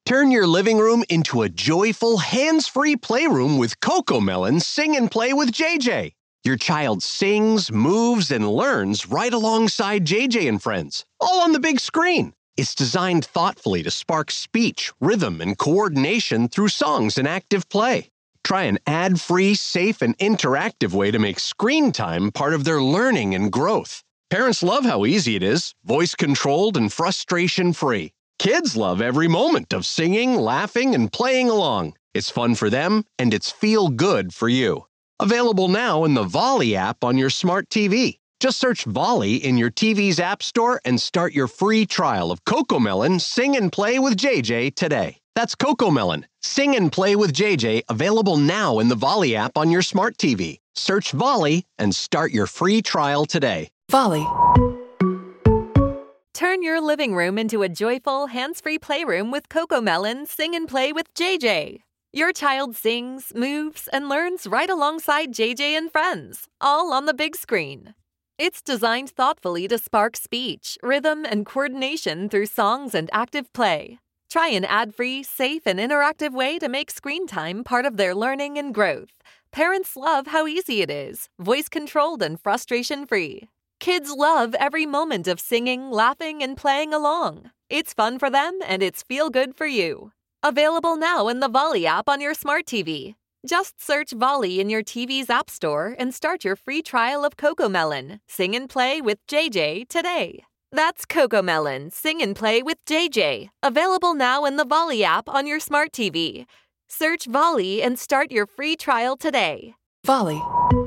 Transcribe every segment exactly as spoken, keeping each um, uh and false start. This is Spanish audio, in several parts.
Turn your living room into a joyful, hands-free playroom with CoComelon Sing and Play with J J. Your child sings, moves, and learns right alongside J J and friends, all on the big screen. It's designed thoughtfully to spark speech, rhythm, and coordination through songs and active play. Try an ad-free, safe, and interactive way to make screen time part of their learning and growth. Parents love how easy it is, voice-controlled and frustration-free. Kids love every moment of singing, laughing, and playing along. It's fun for them, and it's feel-good for you. Available now in the Volley app on your smart T V. Just search Volley in your T V's app store and start your free trial of CoComelon Sing and Play with J J today. That's CoComelon Sing and Play with J J, available now in the Volley app on your smart T V. Search Volley and start your free trial today. Volley. Turn your living room into a joyful, hands-free playroom with CoComelon Sing and Play with J J. Your child sings, moves, and learns right alongside J J and friends, all on the big screen. It's designed thoughtfully to spark speech, rhythm, and coordination through songs and active play. Try an ad-free, safe, and interactive way to make screen time part of their learning and growth. Parents love how easy it is, voice-controlled and frustration-free. Kids love every moment of singing, laughing, and playing along. It's fun for them, and it's feel-good for you. Available now in the Volley app on your smart T V. Just search Volley in your T V's app store and start your free trial of CoComelon Sing and Play with J J today. That's CoComelon Sing and Play with J J. Available now in the Volley app on your smart T V. Search Volley and start your free trial today. Volley.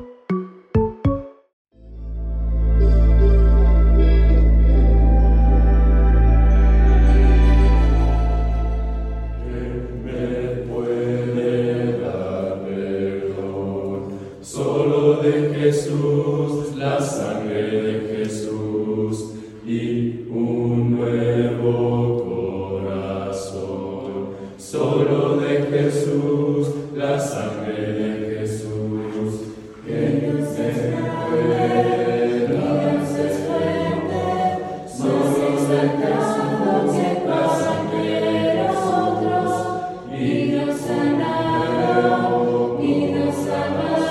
Jesús, la sangre de Jesús y un nuevo corazón. Solo de Jesús, la sangre de Jesús, que no se pueda desprender. Solo de Jesús, la sangre de nosotros y nos sanará y nos amará.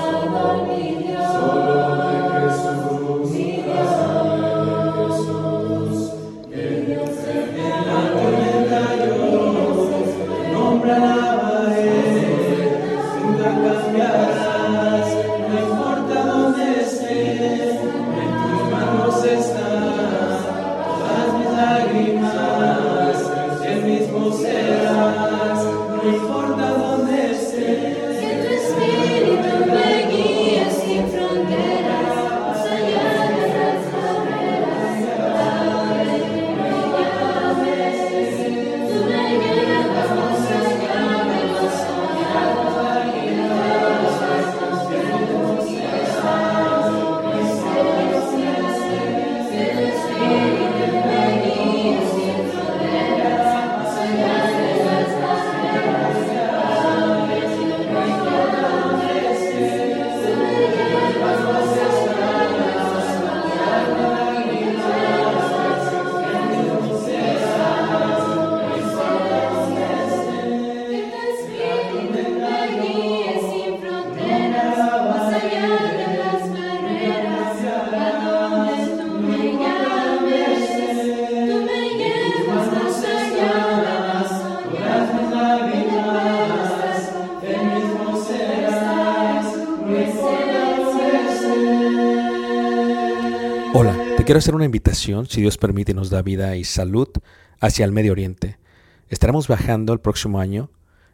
Hola, te quiero hacer una invitación, si Dios permite y nos da vida y salud, hacia el Medio Oriente. Estaremos viajando el próximo año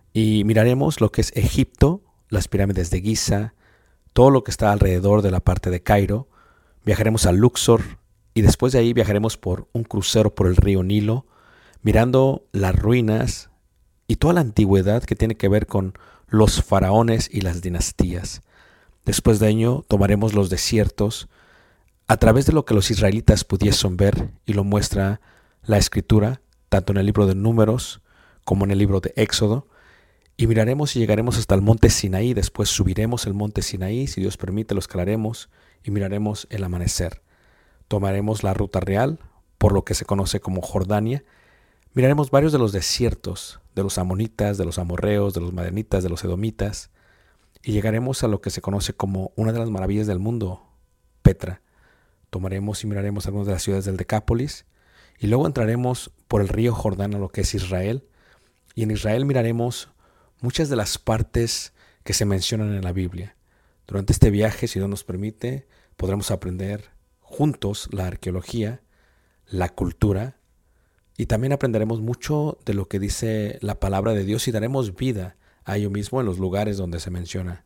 y miraremos lo que es Egipto, las pirámides de Giza, todo lo que está alrededor de la parte de Cairo. Viajaremos a Luxor y después de ahí viajaremos por un crucero por el río Nilo, mirando las ruinas y toda la antigüedad que tiene que ver con los faraones y las dinastías. Después de ello tomaremos los desiertos a través de lo que los israelitas pudiesen ver, y lo muestra la Escritura, tanto en el libro de Números como en el libro de Éxodo, y miraremos y llegaremos hasta el monte Sinaí. Después subiremos el monte Sinaí, si Dios permite lo escalaremos y miraremos el amanecer. Tomaremos la ruta real, por lo que se conoce como Jordania, Miraremos varios de los desiertos, de los amonitas, de los amorreos, de los madianitas, de los edomitas, y llegaremos a lo que se conoce como una de las maravillas del mundo, Petra. Tomaremos y miraremos algunas de las ciudades del Decápolis, y luego entraremos por el río Jordán a lo que es Israel, y en Israel miraremos muchas de las partes que se mencionan en la Biblia. Durante este viaje, si Dios nos permite, podremos aprender juntos la arqueología, la cultura, y también aprenderemos mucho de lo que dice la palabra de Dios y daremos vida a ello mismo en los lugares donde se menciona.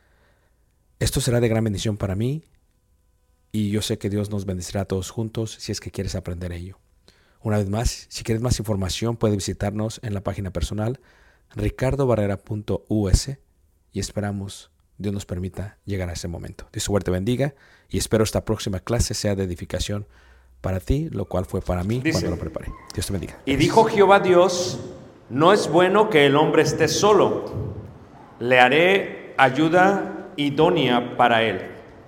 Esto será de gran bendición para mí y yo sé que Dios nos bendecirá a todos juntos si es que quieres aprender ello. Una vez más, si quieres más información, puedes visitarnos en la página personal ricardo barrera punto u s y esperamos Dios nos permita llegar a ese momento. Dios suerte bendiga y espero esta próxima clase sea de edificación para ti, lo cual fue para mí. Dice, cuando lo preparé. Dios te bendiga. Y dijo Jehová Dios, no es bueno que el hombre esté solo, le haré ayuda idónea para él.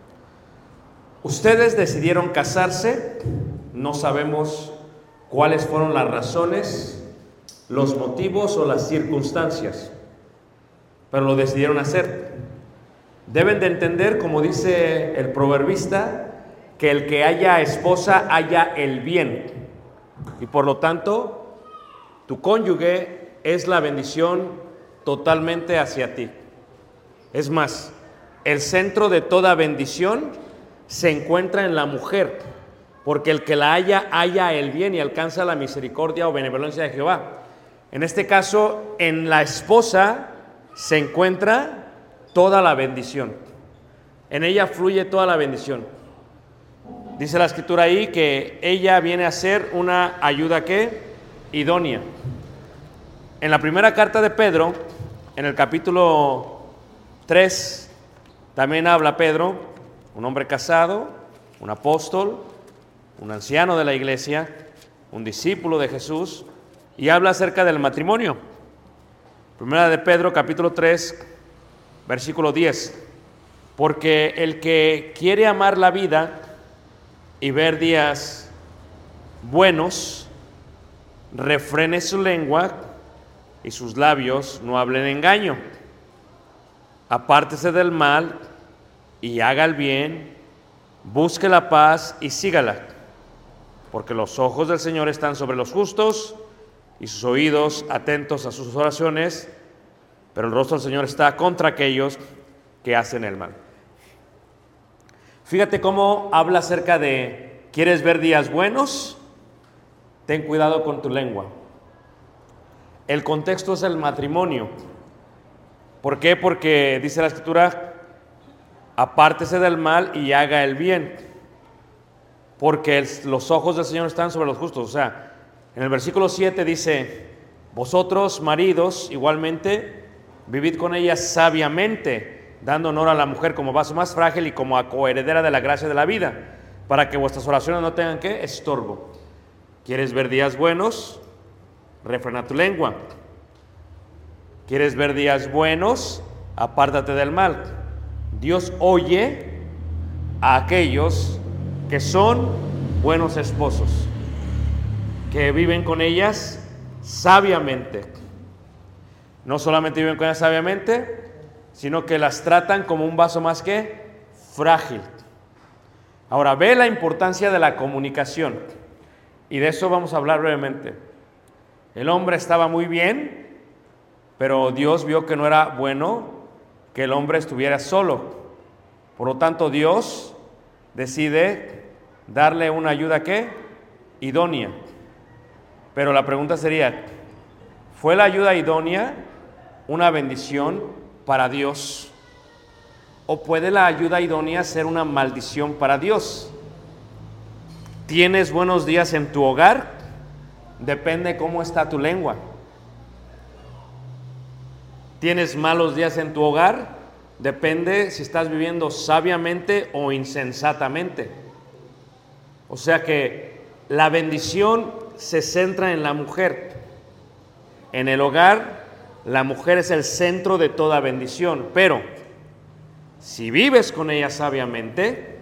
Ustedes decidieron casarse, no sabemos cuáles fueron las razones, los motivos o las circunstancias, pero lo decidieron hacer. Deben de entender, como dice el proverbista, que el que haya esposa haya el bien, y por lo tanto tu cónyuge es la bendición totalmente hacia ti. Es más, el centro de toda bendición se encuentra en la mujer, porque el que la haya, haya el bien y alcanza la misericordia o benevolencia de Jehová. En este caso, en la esposa se encuentra toda la bendición. En ella fluye toda la bendición. Dice la escritura ahí que ella viene a ser una ayuda ¿qué? Idónea. En la primera carta de Pedro, en el capítulo tres, también habla Pedro, un hombre casado, un apóstol, un anciano de la iglesia, un discípulo de Jesús, y habla acerca del matrimonio. Primera de Pedro, capítulo tres, versículo diez. Porque el que quiere amar la vida y ver días buenos, refrene su lengua y sus labios no hablen engaño. Apártese del mal y haga el bien, busque la paz y sígala, porque los ojos del Señor están sobre los justos y sus oídos atentos a sus oraciones, pero el rostro del Señor está contra aquellos que hacen el mal. Fíjate cómo habla acerca de, ¿quieres ver días buenos? Ten cuidado con tu lengua. El contexto es el matrimonio. ¿Por qué? Porque dice la escritura, apártese del mal y haga el bien, porque el, los ojos del Señor están sobre los justos. O sea, en el versículo siete dice, vosotros maridos igualmente vivid con ella sabiamente, dando honor a la mujer como vaso más frágil y como a coheredera de la gracia de la vida, para que vuestras oraciones no tengan ¿qué? Estorbo. ¿Quieres ver días buenos? Refrena tu lengua. ¿Quieres ver días buenos? Apártate del mal. Dios oye a aquellos que son buenos esposos, que viven con ellas sabiamente. No solamente viven con ellas sabiamente, sino que las tratan como un vaso más que frágil. Ahora, ve la importancia de la comunicación, y de eso vamos a hablar brevemente. El hombre estaba muy bien, pero Dios vio que no era bueno que el hombre estuviera solo. Por lo tanto, Dios decide darle una ayuda ¿qué? Idónea. Pero la pregunta sería, ¿fue la ayuda idónea una bendición para Dios? ¿O puede la ayuda idónea ser una maldición para Dios? ¿Tienes buenos días en tu hogar? Depende cómo está tu lengua. ¿Tienes malos días en tu hogar? Depende si estás viviendo sabiamente o insensatamente. O sea que la bendición se centra en la mujer. En el hogar, la mujer es el centro de toda bendición, pero si vives con ella sabiamente,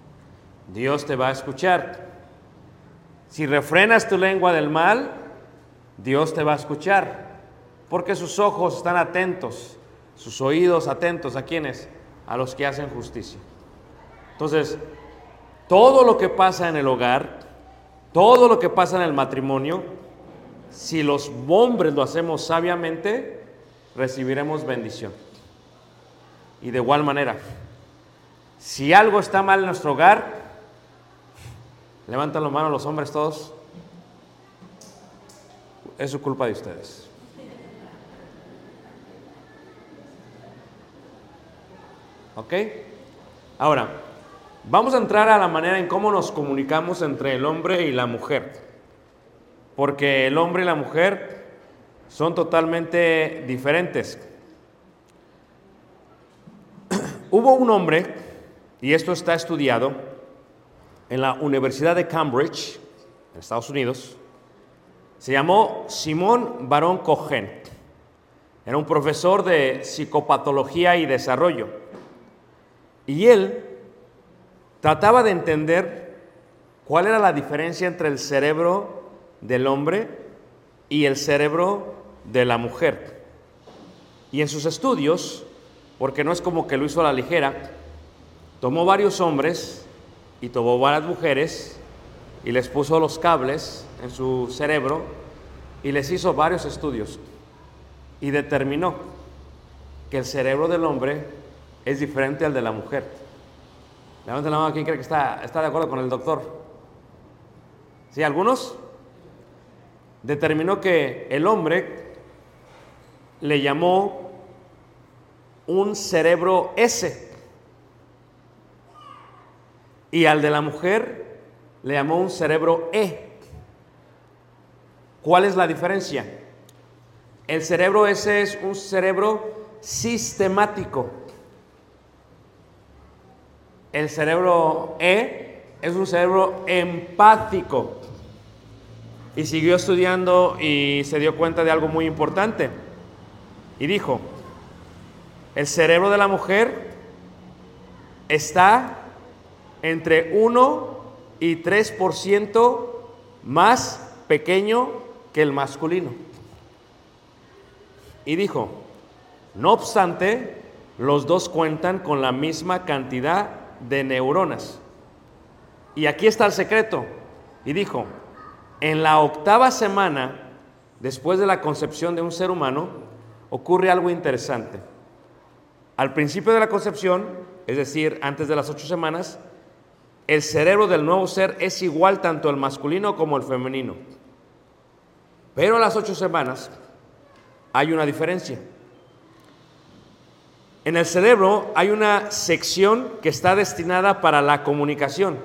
Dios te va a escuchar. Si refrenas tu lengua del mal, Dios te va a escuchar, porque sus ojos están atentos, sus oídos atentos. ¿A quiénes? A los que hacen justicia. Entonces, todo lo que pasa en el hogar, todo lo que pasa en el matrimonio, si los hombres lo hacemos sabiamente, recibiremos bendición. Y de igual manera, si algo está mal en nuestro hogar, levantan la mano los hombres todos, es su culpa de ustedes. ¿Ok? Ahora, vamos a entrar a la manera en cómo nos comunicamos entre el hombre y la mujer. Porque el hombre y la mujer son totalmente diferentes. Hubo un hombre, y esto está estudiado, en la Universidad de Cambridge, en Estados Unidos. Se llamó Simón Barón Cohen. Era un profesor de psicopatología y desarrollo. Y él trataba de entender cuál era la diferencia entre el cerebro del hombre y el cerebro de la mujer. Y en sus estudios, porque no es como que lo hizo a la ligera, tomó varios hombres y tomó varias mujeres y les puso los cables en su cerebro y les hizo varios estudios y determinó que el cerebro del hombre es diferente al de la mujer. Levanten la mano, ¿quién cree que está, está de acuerdo con el doctor? ¿Sí, algunos? Determinó que el hombre le llamó un cerebro S y al de la mujer le llamó un cerebro E. ¿Cuál es la diferencia? El cerebro S es un cerebro sistemático. El cerebro E es un cerebro empático. Y siguió estudiando y se dio cuenta de algo muy importante. Y dijo, el cerebro de la mujer está entre uno y tres por ciento más pequeño que el masculino. Y dijo, no obstante, los dos cuentan con la misma cantidad de neuronas. Y aquí está el secreto. Y dijo, en la octava semana, después de la concepción de un ser humano, ocurre algo interesante. Al principio de la concepción, es decir, antes de las ocho semanas, el cerebro del nuevo ser es igual tanto el masculino como el femenino. Pero a las ocho semanas hay una diferencia. En el cerebro hay una sección que está destinada para la comunicación.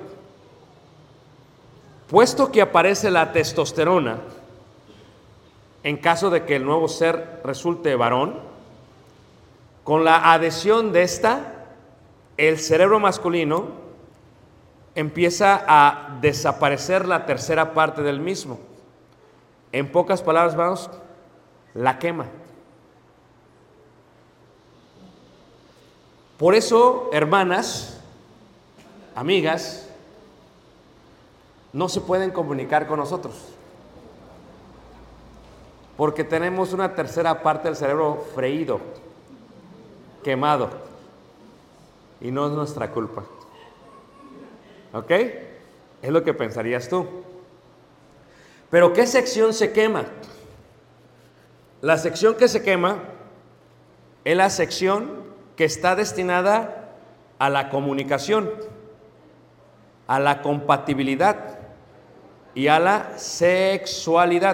Puesto que aparece la testosterona, en caso de que el nuevo ser resulte varón, con la adhesión de esta, el cerebro masculino empieza a desaparecer la tercera parte del mismo. En pocas palabras, vamos, la quema. Por eso, hermanas, amigas, no se pueden comunicar con nosotros, porque tenemos una tercera parte del cerebro freído, quemado, y no es nuestra culpa. ¿Ok? Es lo que pensarías tú. Pero ¿qué sección se quema? La sección que se quema es la sección que está destinada a la comunicación, a la compatibilidad y a la sexualidad.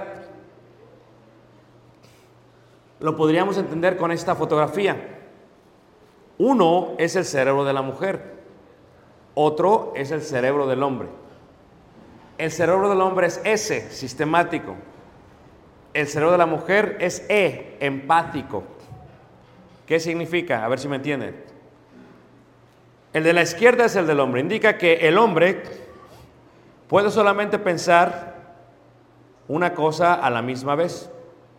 Lo podríamos entender con esta fotografía. Uno es el cerebro de la mujer, otro es el cerebro del hombre. El cerebro del hombre es S, sistemático. El cerebro de la mujer es E, empático. ¿Qué significa? A ver si me entienden. El de la izquierda es el del hombre. Indica que el hombre puede solamente pensar una cosa a la misma vez.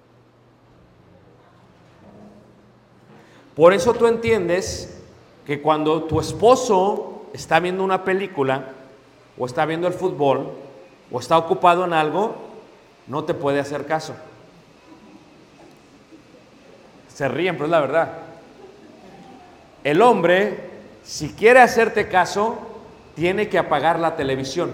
Por eso tú entiendes que cuando tu esposo está viendo una película o está viendo el fútbol o está ocupado en algo, no te puede hacer caso. Se ríen, pero es la verdad. El hombre, si quiere hacerte caso, tiene que apagar la televisión.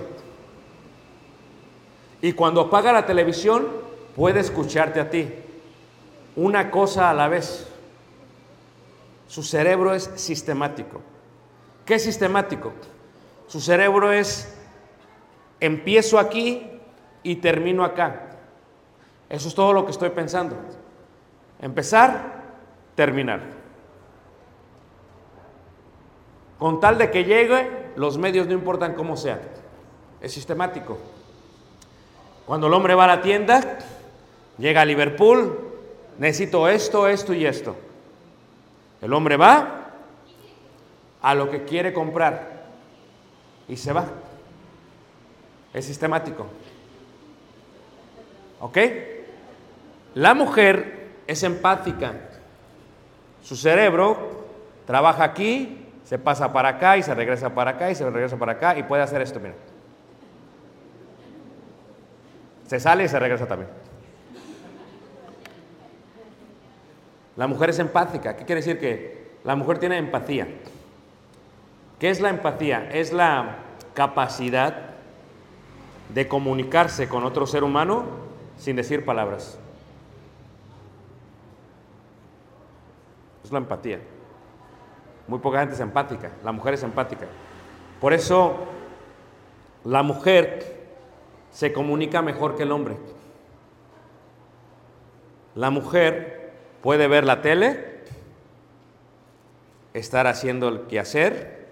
Y cuando apaga la televisión, puede escucharte a ti. Una cosa a la vez. Su cerebro es sistemático. ¿Qué es sistemático? Su cerebro es, empiezo aquí y termino acá. Eso es todo lo que estoy pensando. Empezar, terminar. Con tal de que llegue, los medios no importan cómo sean. Es sistemático. Cuando el hombre va a la tienda, llega a Liverpool, necesito esto, esto y esto. El hombre va a lo que quiere comprar y se va. Es sistemático. ¿Ok? La mujer es empática. Su cerebro trabaja aquí, se pasa para acá y se regresa para acá y se regresa para acá y puede hacer esto, mira. Se sale y se regresa también. La mujer es empática. ¿Qué quiere decir? Que la mujer tiene empatía. ¿Qué es la empatía? Es la capacidad de comunicarse con otro ser humano sin decir palabras. Es la empatía. Muy poca gente es empática. La mujer es empática. Por eso la mujer se comunica mejor que el hombre. La mujer puede ver la tele, estar haciendo el quehacer.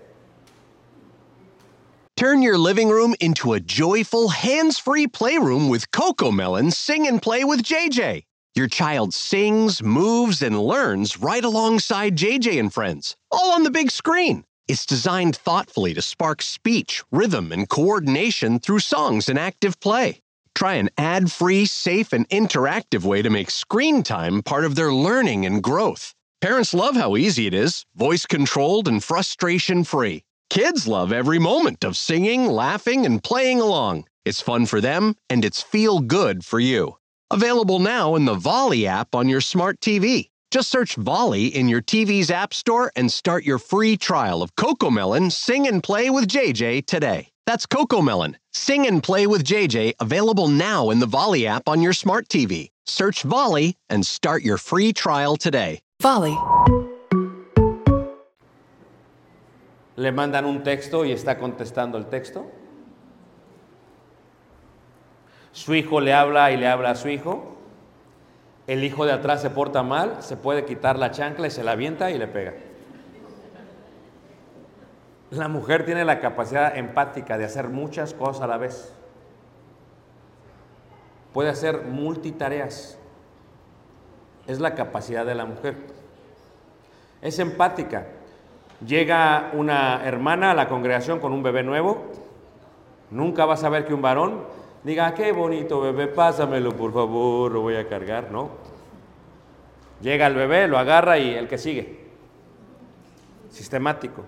Turn your living room into a joyful, hands-free playroom with CoComelon Sing and Play with J J. Your child sings, moves, and learns right alongside J J and friends, all on the big screen. It's designed thoughtfully to spark speech, rhythm, and coordination through songs and active play. Try an ad-free, safe, and interactive way to make screen time part of their learning and growth. Parents love how easy it is, voice-controlled and frustration-free. Kids love every moment of singing, laughing, and playing along. It's fun for them, and it's feel-good for you. Available now in the Volley app on your smart T V. Just search Volley in your T V's app store and start your free trial of CoComelon Sing and Play with J J today. That's CoComelon Sing and Play with J J, available now in the Volley app on your smart T V. Search Volley and start your free trial today. Volley. Le mandan un texto y está contestando el texto. Su hijo le habla y le habla a su hijo. El hijo de atrás se porta mal, se puede quitar la chancla y se la avienta y le pega. La mujer tiene la capacidad empática de hacer muchas cosas a la vez. Puede hacer multitareas. Es la capacidad de la mujer. Es empática. Llega una hermana a la congregación con un bebé nuevo. Nunca vas a ver que un varón diga, qué bonito bebé, pásamelo por favor, lo voy a cargar, ¿no? Llega el bebé, lo agarra y el que sigue. Sistemático.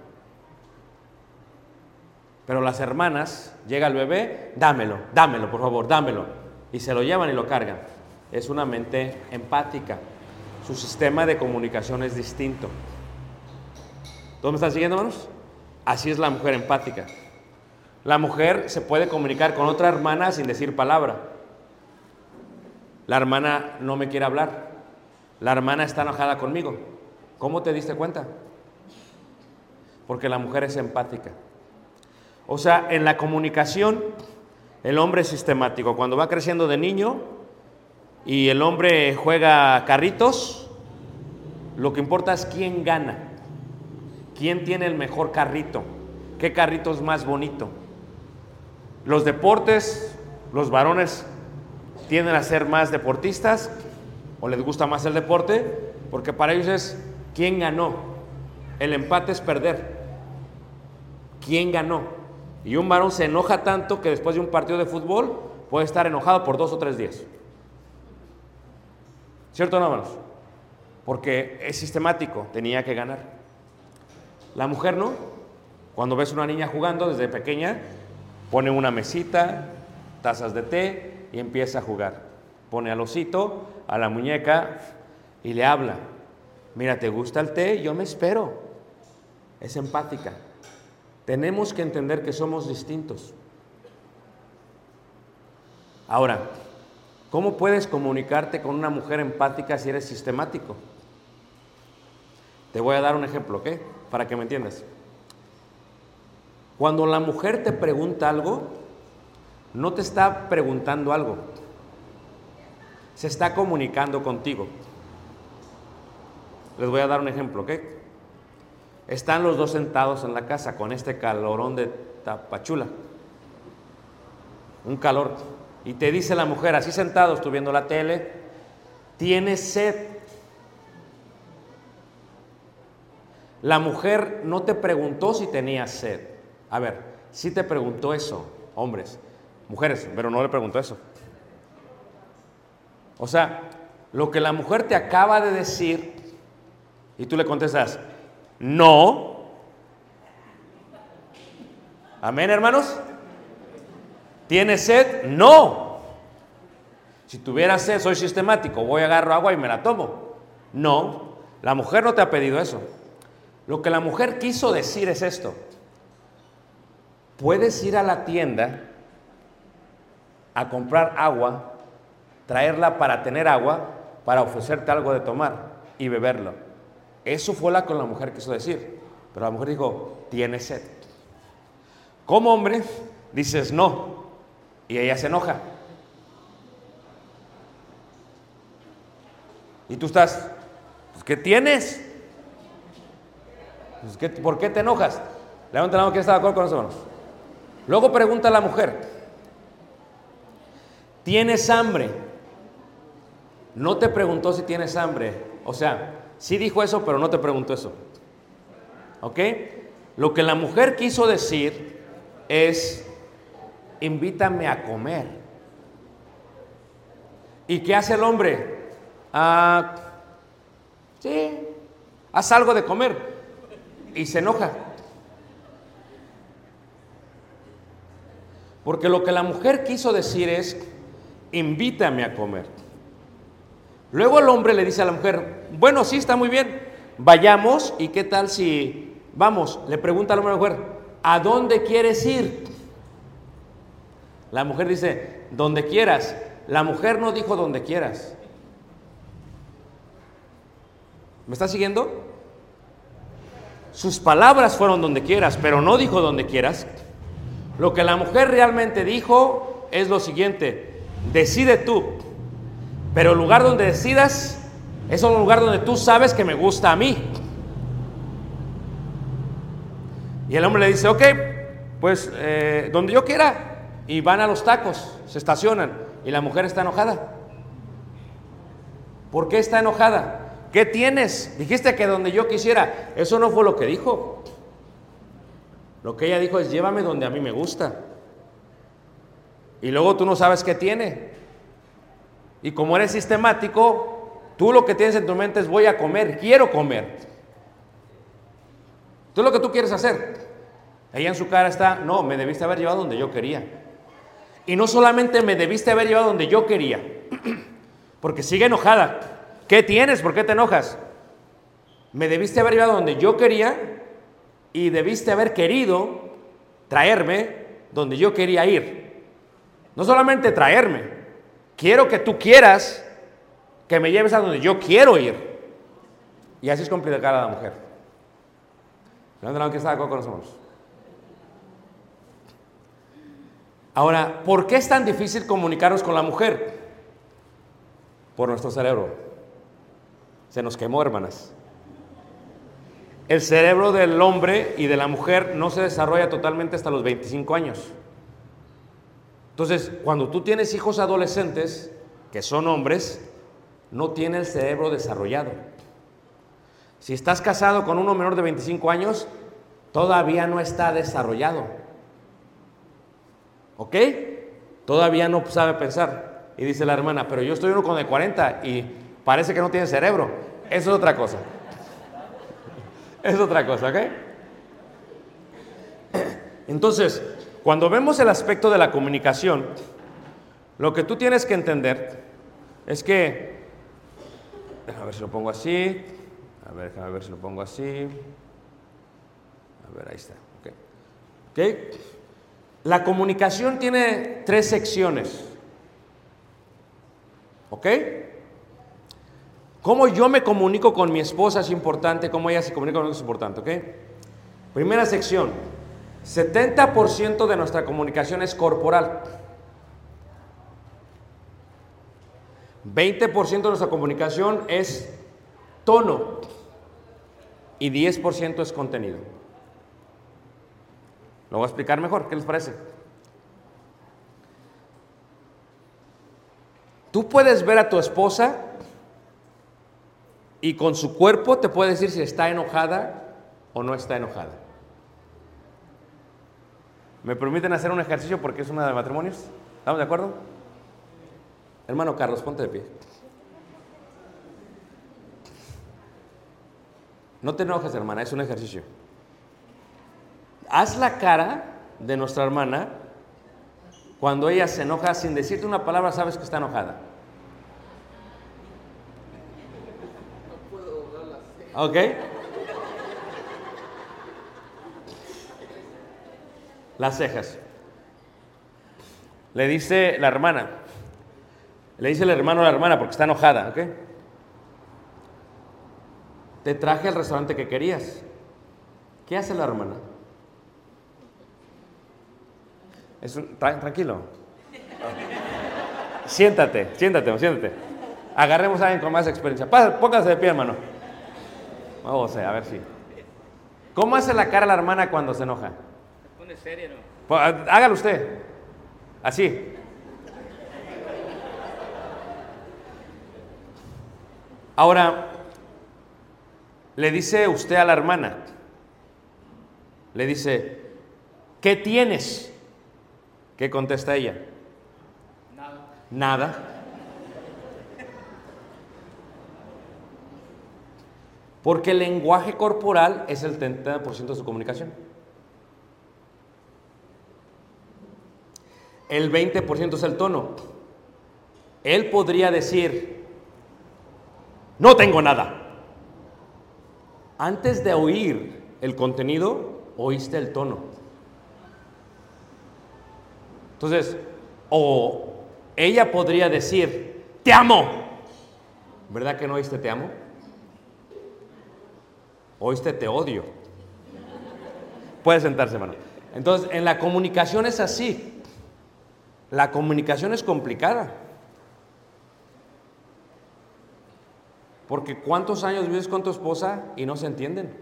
Pero las hermanas, llega el bebé, dámelo, dámelo, por favor, dámelo. Y se lo llevan y lo cargan. Es una mente empática. Su sistema de comunicación es distinto. ¿Todos me están siguiendo, hermanos? Así es la mujer empática. La mujer se puede comunicar con otra hermana sin decir palabra. La hermana no me quiere hablar. La hermana está enojada conmigo. ¿Cómo te diste cuenta? Porque la mujer es empática. O sea, en la comunicación, el hombre es sistemático. Cuando va creciendo de niño y el hombre juega carritos, lo que importa es quién gana. ¿Quién tiene el mejor carrito? ¿Qué carrito es más bonito? Los deportes, los varones tienden a ser más deportistas o les gusta más el deporte, porque para ellos es quién ganó. El empate es perder. ¿Quién ganó? Y un varón se enoja tanto que después de un partido de fútbol puede estar enojado por dos o tres días. ¿Cierto o no, hermanos? Porque es sistemático, tenía que ganar. La mujer no. Cuando ves una niña jugando desde pequeña, pone una mesita, tazas de té y empieza a jugar. Pone al osito, a la muñeca y le habla. Mira, ¿te gusta el té? Yo me espero. Es empática. Tenemos que entender que somos distintos. Ahora, ¿cómo puedes comunicarte con una mujer empática si eres sistemático? Te voy a dar un ejemplo, ¿ok? Para que me entiendas. Cuando la mujer te pregunta algo, no te está preguntando algo. Se está comunicando contigo. Les voy a dar un ejemplo, ¿ok? Están los dos sentados en la casa con este calorón de Tapachula. Un calor. Y te dice la mujer, así sentados, tú viendo la tele, ¿tienes sed? La mujer no te preguntó si tenías sed. A ver, sí te preguntó eso, hombres, mujeres, pero no le preguntó eso. O sea, lo que la mujer te acaba de decir y tú le contestas, no. Amén, hermanos. ¿Tienes sed? No. Si tuviera sed, soy sistemático, voy a agarrar agua y me la tomo. No, la mujer no te ha pedido eso. Lo que la mujer quiso decir es esto. Puedes ir a la tienda a comprar agua, traerla para tener agua, para ofrecerte algo de tomar y beberlo. Eso fue lo que la mujer quiso decir. Pero la mujer dijo, ¿tienes sed? Como hombre, dices no. Y ella se enoja. Y tú estás, pues, ¿qué tienes? Pues, ¿qué, ¿Por qué te enojas? Levanta la mano, ¿quién está de acuerdo con nosotros? Luego pregunta a la mujer, ¿tienes hambre? No te preguntó si tienes hambre. O sea, sí dijo eso, pero no te preguntó eso. ¿Ok? Lo que la mujer quiso decir es, invítame a comer. ¿Y qué hace el hombre? Ah, sí, haz algo de comer. Y se enoja. Porque lo que la mujer quiso decir es, invítame a comer. Luego el hombre le dice a la mujer, bueno, sí, está muy bien, vayamos, y qué tal si, vamos, le pregunta a la mujer, ¿a dónde quieres ir? La mujer dice, donde quieras. La mujer no dijo donde quieras. ¿Me estás siguiendo? Sus palabras fueron donde quieras, pero no dijo donde quieras. Lo que la mujer realmente dijo es lo siguiente, decide tú, pero el lugar donde decidas es un lugar donde tú sabes que me gusta a mí. Y el hombre le dice, ok, pues eh, donde yo quiera. Y van a los tacos, se estacionan, y la mujer está enojada. ¿Por qué está enojada? ¿Qué tienes? Dijiste que donde yo quisiera. Eso no fue lo que dijo. Lo que ella dijo es, llévame donde a mí me gusta. Y luego tú no sabes qué tiene. Y como eres sistemático, tú lo que tienes en tu mente es, voy a comer, quiero comer. Tú lo que tú quieres hacer. Ella en su cara está, no, me debiste haber llevado donde yo quería. Y no solamente me debiste haber llevado donde yo quería, porque sigue enojada. ¿Qué tienes? ¿Por qué te enojas? Me debiste haber llevado donde yo quería y debiste haber querido traerme donde yo quería ir. No solamente traerme, quiero que tú quieras que me lleves a donde yo quiero ir. Y así es complicada la mujer. ¿No que está con nosotros? Ahora, ¿por qué es tan difícil comunicarnos con la mujer? Por nuestro cerebro. Se nos quemó, hermanas. El cerebro del hombre y de la mujer no se desarrolla totalmente hasta los veinticinco años. Entonces, cuando tú tienes hijos adolescentes, que son hombres, no tiene el cerebro desarrollado. Si estás casado con uno menor de veinticinco años, todavía no está desarrollado. ¿Ok? Todavía no sabe pensar. Y dice la hermana, pero yo estoy uno con de cuarenta y parece que no tiene cerebro. Eso es otra cosa. Es otra cosa, ¿ok? Entonces, cuando vemos el aspecto de la comunicación, lo que tú tienes que entender es que, déjame ver si lo pongo así, A ver, déjame ver si lo pongo así. A ver, ahí está. Okay. Okay. La comunicación tiene tres secciones. ¿Ok? Cómo yo me comunico con mi esposa es importante, cómo ella se comunica conmigo es importante. ¿Ok? Primera sección. setenta por ciento de nuestra comunicación es corporal. veinte por ciento de nuestra comunicación es tono. Y diez por ciento es contenido. Lo voy a explicar mejor, ¿qué les parece? Tú puedes ver a tu esposa y con su cuerpo te puede decir si está enojada o no está enojada. ¿Me permiten hacer un ejercicio porque es una de matrimonios? ¿Estamos de acuerdo? Hermano Carlos, ponte de pie. No te enojes, hermana, es un ejercicio. Haz la cara de nuestra hermana cuando ella se enoja sin decirte una palabra, sabes que está enojada. ¿Ok? Las cejas. Le dice la hermana, le dice el hermano a la hermana porque está enojada, ¿ok? Te traje al restaurante que querías. ¿Qué hace la hermana? Es un, tra, tranquilo. Siéntate, siéntate, siéntate. Agarremos a alguien con más experiencia. Pásale, póngase de pie, hermano. Vamos a ver si. ¿Cómo hace la cara la hermana cuando se enoja? Se pone seria, ¿no? Pues, hágalo usted. Así. Ahora, le dice usted a la hermana, le dice, ¿qué tienes? ¿Qué contesta ella? Nada. Nada. Porque el lenguaje corporal es el treinta por ciento de su comunicación. El veinte por ciento es el tono. Él podría decir, no tengo nada. Antes de oír el contenido, oíste el tono. Entonces, o ella podría decir, te amo. ¿Verdad que no oíste te amo? Oíste te odio. Puede sentarse, hermano. Entonces, en la comunicación es así. La comunicación es complicada. Porque ¿cuántos años vives con tu esposa y no se entienden?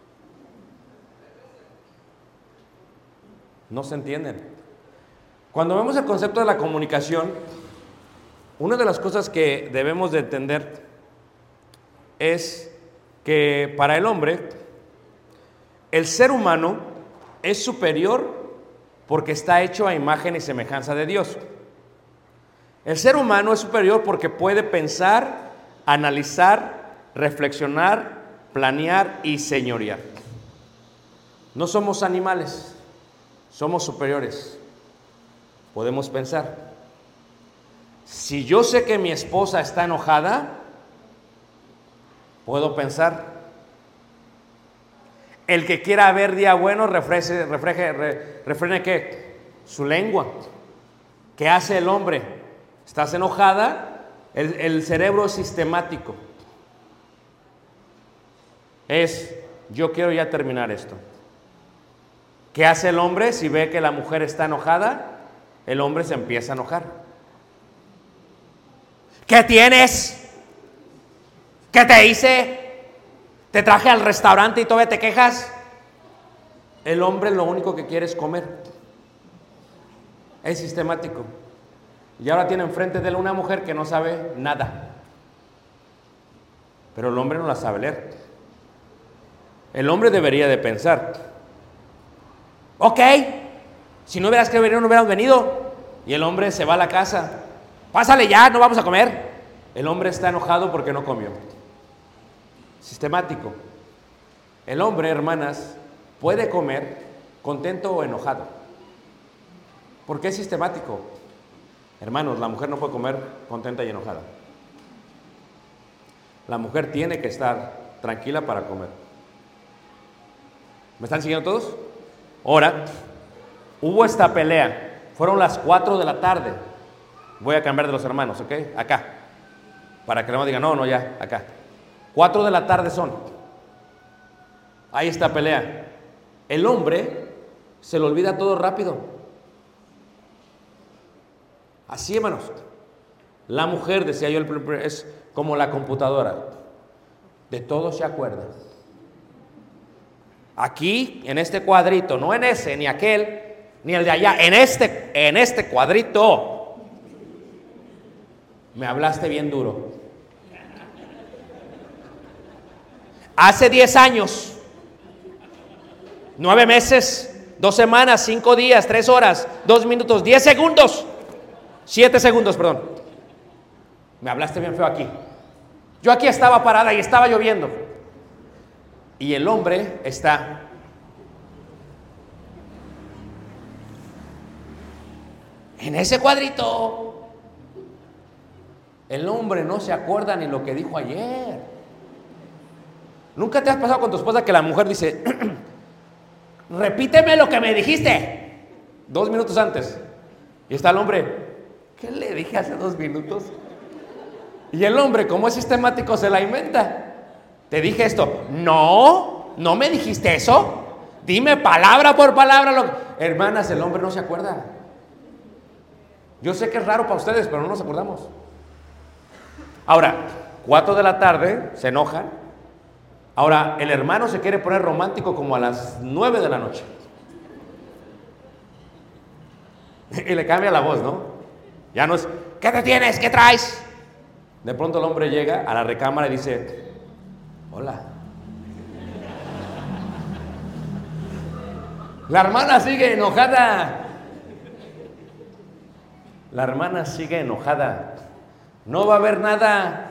No se entienden. Cuando vemos el concepto de la comunicación, una de las cosas que debemos de entender es que para el hombre, el ser humano es superior porque está hecho a imagen y semejanza de Dios. El ser humano es superior porque puede pensar, analizar, reflexionar, planear y señorear. No somos animales, somos superiores. Podemos pensar. Si yo sé que mi esposa está enojada, puedo pensar. El que quiera ver día bueno, refreje, refreje, re, refrene ¿qué? Su lengua. ¿Qué hace el hombre? ¿Estás enojada? El, el cerebro es sistemático. Es, yo quiero ya terminar esto. ¿Qué hace el hombre si ve que la mujer está enojada? El hombre se empieza a enojar. ¿Qué tienes? ¿Qué te hice? ¿Te traje al restaurante y todavía te quejas? El hombre lo único que quiere es comer. Es sistemático. Y ahora tiene enfrente de él una mujer que no sabe nada. Pero el hombre no la sabe leer. El hombre debería de pensar, ok, si no hubieras querido venir, no hubieras venido. Y el hombre se va a la casa. Pásale ya, no vamos a comer. El hombre está enojado porque no comió. Sistemático. El hombre, hermanas, puede comer contento o enojado. ¿Por qué es sistemático? Hermanos, la mujer no puede comer contenta y enojada. La mujer tiene que estar tranquila para comer. ¿Me están siguiendo todos? Ahora, hubo esta pelea. Fueron las cuatro de la tarde. Voy a cambiar de los hermanos, ¿ok? Acá. Para que no digan, no, no, ya, acá. Cuatro de la tarde son. Ahí está pelea. El hombre se le olvida todo rápido. Así, hermanos. La mujer, decía yo, es como la computadora. De todo se acuerda. Aquí, en este cuadrito, no en ese, ni aquel, ni el de allá, en este, en este cuadrito. Me hablaste bien duro. Hace diez años, nueve meses, dos semanas, cinco días, tres horas, dos minutos, diez segundos, siete segundos, perdón. Me hablaste bien feo aquí. Yo aquí estaba parada y estaba lloviendo. Y el hombre está en ese cuadrito. El hombre no se acuerda ni lo que dijo ayer. ¿Nunca te has pasado con tu esposa que la mujer dice, repíteme lo que me dijiste dos minutos antes? Y está el hombre, ¿qué le dije hace dos minutos? Y el hombre, como es sistemático, se la inventa. Te dije esto. No, no me dijiste eso. Dime palabra por palabra. Lo... Hermanas, el hombre no se acuerda. Yo sé que es raro para ustedes, pero no nos acordamos. Ahora, cuatro de la tarde, se enojan. Ahora, el hermano se quiere poner romántico como a las nueve de la noche. Y le cambia la voz, ¿no? Ya no es, ¿qué te tienes? ¿Qué traes? De pronto el hombre llega a la recámara y dice, hola. La hermana sigue enojada. La hermana sigue enojada. No va a haber nada.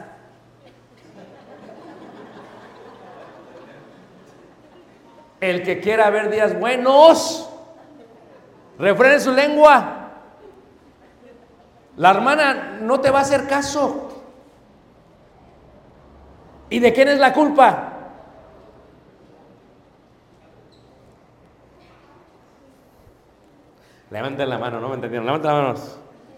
El que quiera ver días buenos, refrene su lengua. La hermana no te va a hacer caso. ¿Y de quién es la culpa? Levanten la mano, no me entendieron. Levanten las manos.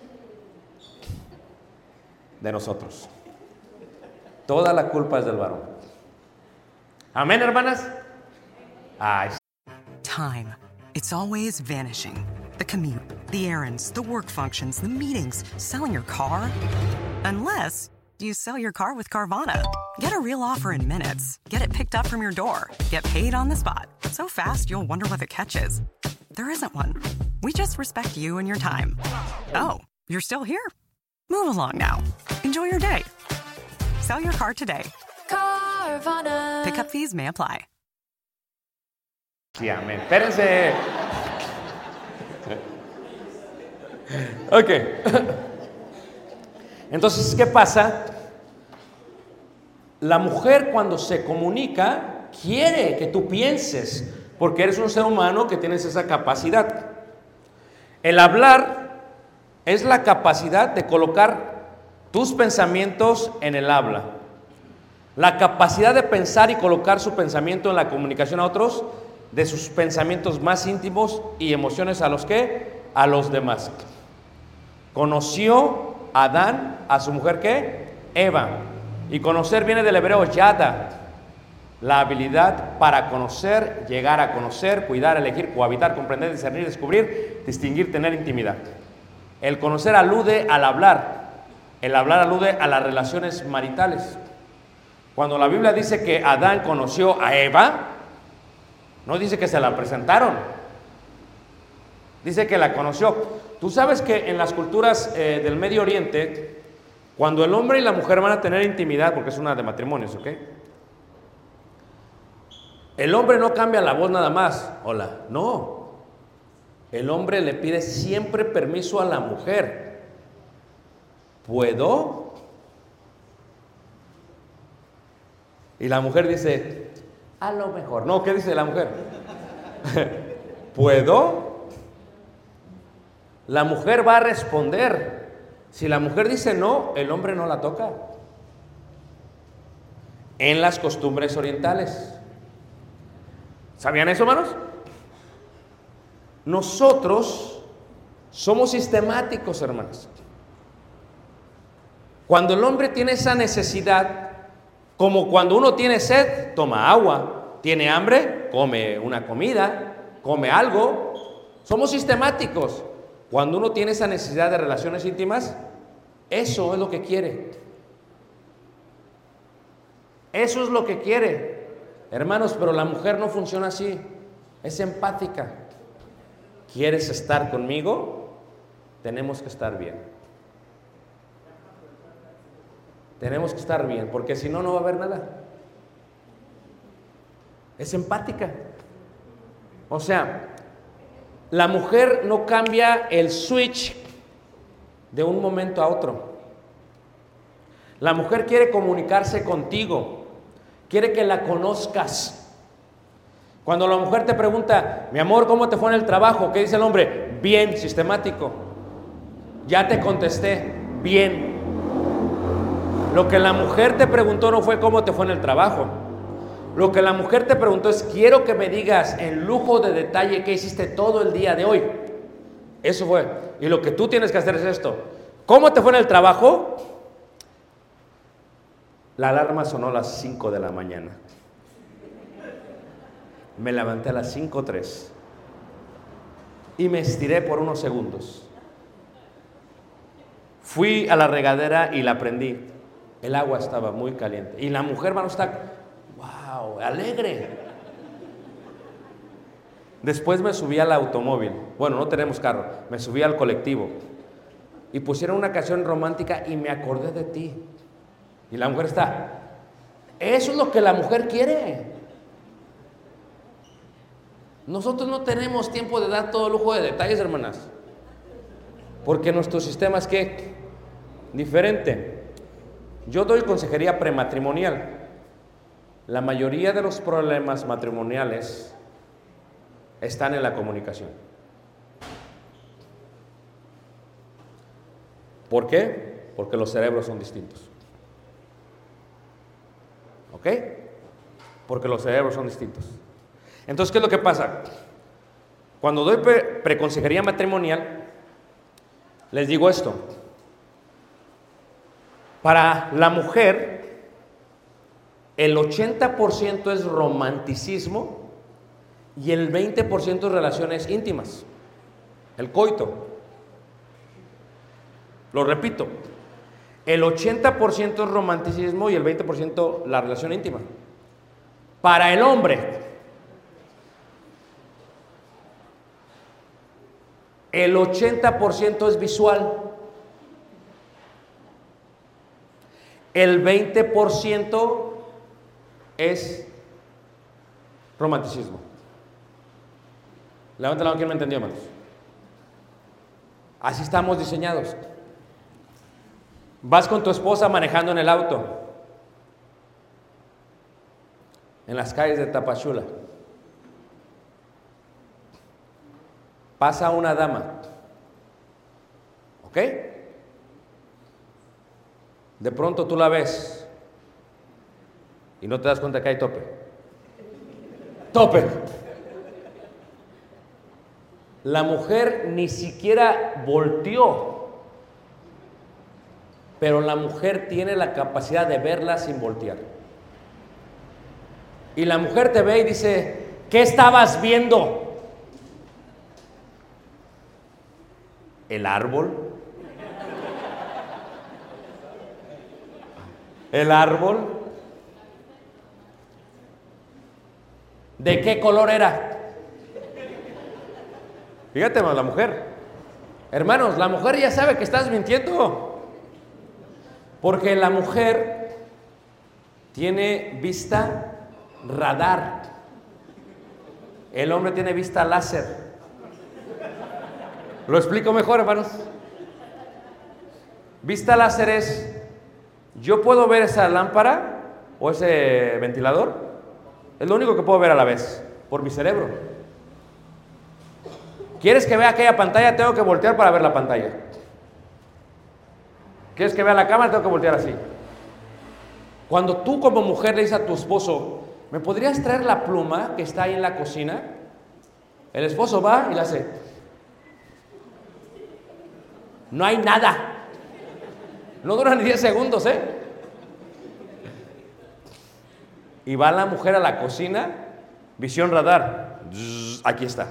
De nosotros. Toda la culpa es del varón. Amén, hermanas. Ay. Time. It's always vanishing. The commute, the errands, the work functions, the meetings, selling your car. Unless you sell your car with Carvana. Get a real offer in minutes. Get it picked up from your door. Get paid on the spot. So fast, you'll wonder what the catch is. There isn't one. We just respect you and your time. Oh, you're still here? Move along now. Enjoy your day. Sell your car today. Carvana. Pickup fees may apply. Sí, amén. Espérense. Ok. Entonces, ¿qué pasa? La mujer cuando se comunica quiere que tú pienses, porque eres un ser humano que tienes esa capacidad. El hablar es la capacidad de colocar tus pensamientos en el habla. La capacidad de pensar y colocar su pensamiento en la comunicación a otros, de sus pensamientos más íntimos y emociones a los que, a los demás. Conoció Adán a su mujer ¿qué? Eva. Y conocer viene del hebreo yada, la habilidad para conocer, llegar a conocer, cuidar, elegir, cohabitar, comprender, discernir, descubrir, distinguir, tener intimidad. El conocer alude al hablar. El hablar alude a las relaciones maritales. Cuando la Biblia dice que Adán conoció a Eva, no dice que se la presentaron, dice que la conoció. Tú sabes que en las culturas eh, del Medio Oriente, cuando el hombre y la mujer van a tener intimidad, porque es una de matrimonios, ¿ok? El hombre no cambia la voz nada más, hola, no. El hombre le pide siempre permiso a la mujer. ¿Puedo? Y la mujer dice, a lo mejor. No, ¿qué dice la mujer? ¿Puedo? La mujer va a responder. Si la mujer dice no, el hombre no la toca. en las costumbres orientales. ¿Sabían eso, hermanos? Nosotros somos sistemáticos, hermanos. Cuando el hombre tiene esa necesidad, como cuando uno tiene sed, toma agua, tiene hambre, come una comida, come algo. Somos sistemáticos. Cuando uno tiene esa necesidad de relaciones íntimas, eso es lo que quiere. Eso es lo que quiere. Hermanos, pero la mujer no funciona así. Es empática. ¿Quieres estar conmigo? Tenemos que estar bien. Tenemos que estar bien, porque si no, no va a haber nada. Es empática. O sea, la mujer no cambia el switch de un momento a otro. La mujer quiere comunicarse contigo, quiere que la conozcas. Cuando la mujer te pregunta, mi amor, ¿cómo te fue en el trabajo? ¿Qué dice el hombre? Bien, sistemático. Ya te contesté, bien. Lo que la mujer te preguntó no fue cómo te fue en el trabajo. Lo que la mujer te preguntó es, quiero que me digas en lujo de detalle qué hiciste todo el día de hoy. Eso fue. Y lo que tú tienes que hacer es esto. ¿Cómo te fue en el trabajo? La alarma sonó a las cinco de la mañana. Me levanté a las cinco tres y me estiré por unos segundos. Fui a la regadera y la prendí. El agua estaba muy caliente. Y la mujer, hermano, está, wow, alegre. Después me subí al automóvil. Bueno, no tenemos carro. Me subí al colectivo. Y pusieron una canción romántica y me acordé de ti. Y la mujer está. Eso es lo que la mujer quiere. Nosotros no tenemos tiempo de dar todo lujo de detalles, hermanas. Porque nuestro sistema es que diferente. Yo doy consejería prematrimonial. La mayoría de los problemas matrimoniales están en la comunicación. ¿Por qué? Porque los cerebros son distintos. ¿Ok? Porque los cerebros son distintos. Entonces, ¿qué es lo que pasa? Cuando doy pre preconsejería matrimonial, les digo esto. Para la mujer, el ochenta por ciento es romanticismo y el veinte por ciento es relaciones íntimas, el coito. Lo repito, el ochenta por ciento es romanticismo y el veinte por ciento la relación íntima. Para el hombre, el ochenta por ciento es visual. El veinte por ciento es romanticismo. Levanten la mano, ¿quién me entendió, hermanos? Así estamos diseñados. Vas con tu esposa manejando en el auto, en las calles de Tapachula. Pasa una dama, ¿ok? De pronto tú la ves y no te das cuenta que hay tope. ¡Tope! La mujer ni siquiera volteó, pero la mujer tiene la capacidad de verla sin voltear. Y la mujer te ve y dice, ¿qué estabas viendo? ¿El árbol? ¿El árbol? ¿De qué color era? Fíjate, la mujer. Hermanos, la mujer ya sabe que estás mintiendo. Porque la mujer tiene vista radar. El hombre tiene vista láser. ¿Lo explico mejor, hermanos? Vista láser es, yo puedo ver esa lámpara o ese ventilador, es lo único que puedo ver a la vez, por mi cerebro. ¿Quieres que vea aquella pantalla? Tengo que voltear para ver la pantalla. ¿Quieres que vea la cámara? Tengo que voltear así. Cuando tú como mujer le dices a tu esposo, ¿me podrías traer la pluma que está ahí en la cocina? El esposo va y le hace, no hay nada. No dura ni diez segundos, ¿eh? Y va la mujer a la cocina, visión radar, aquí está.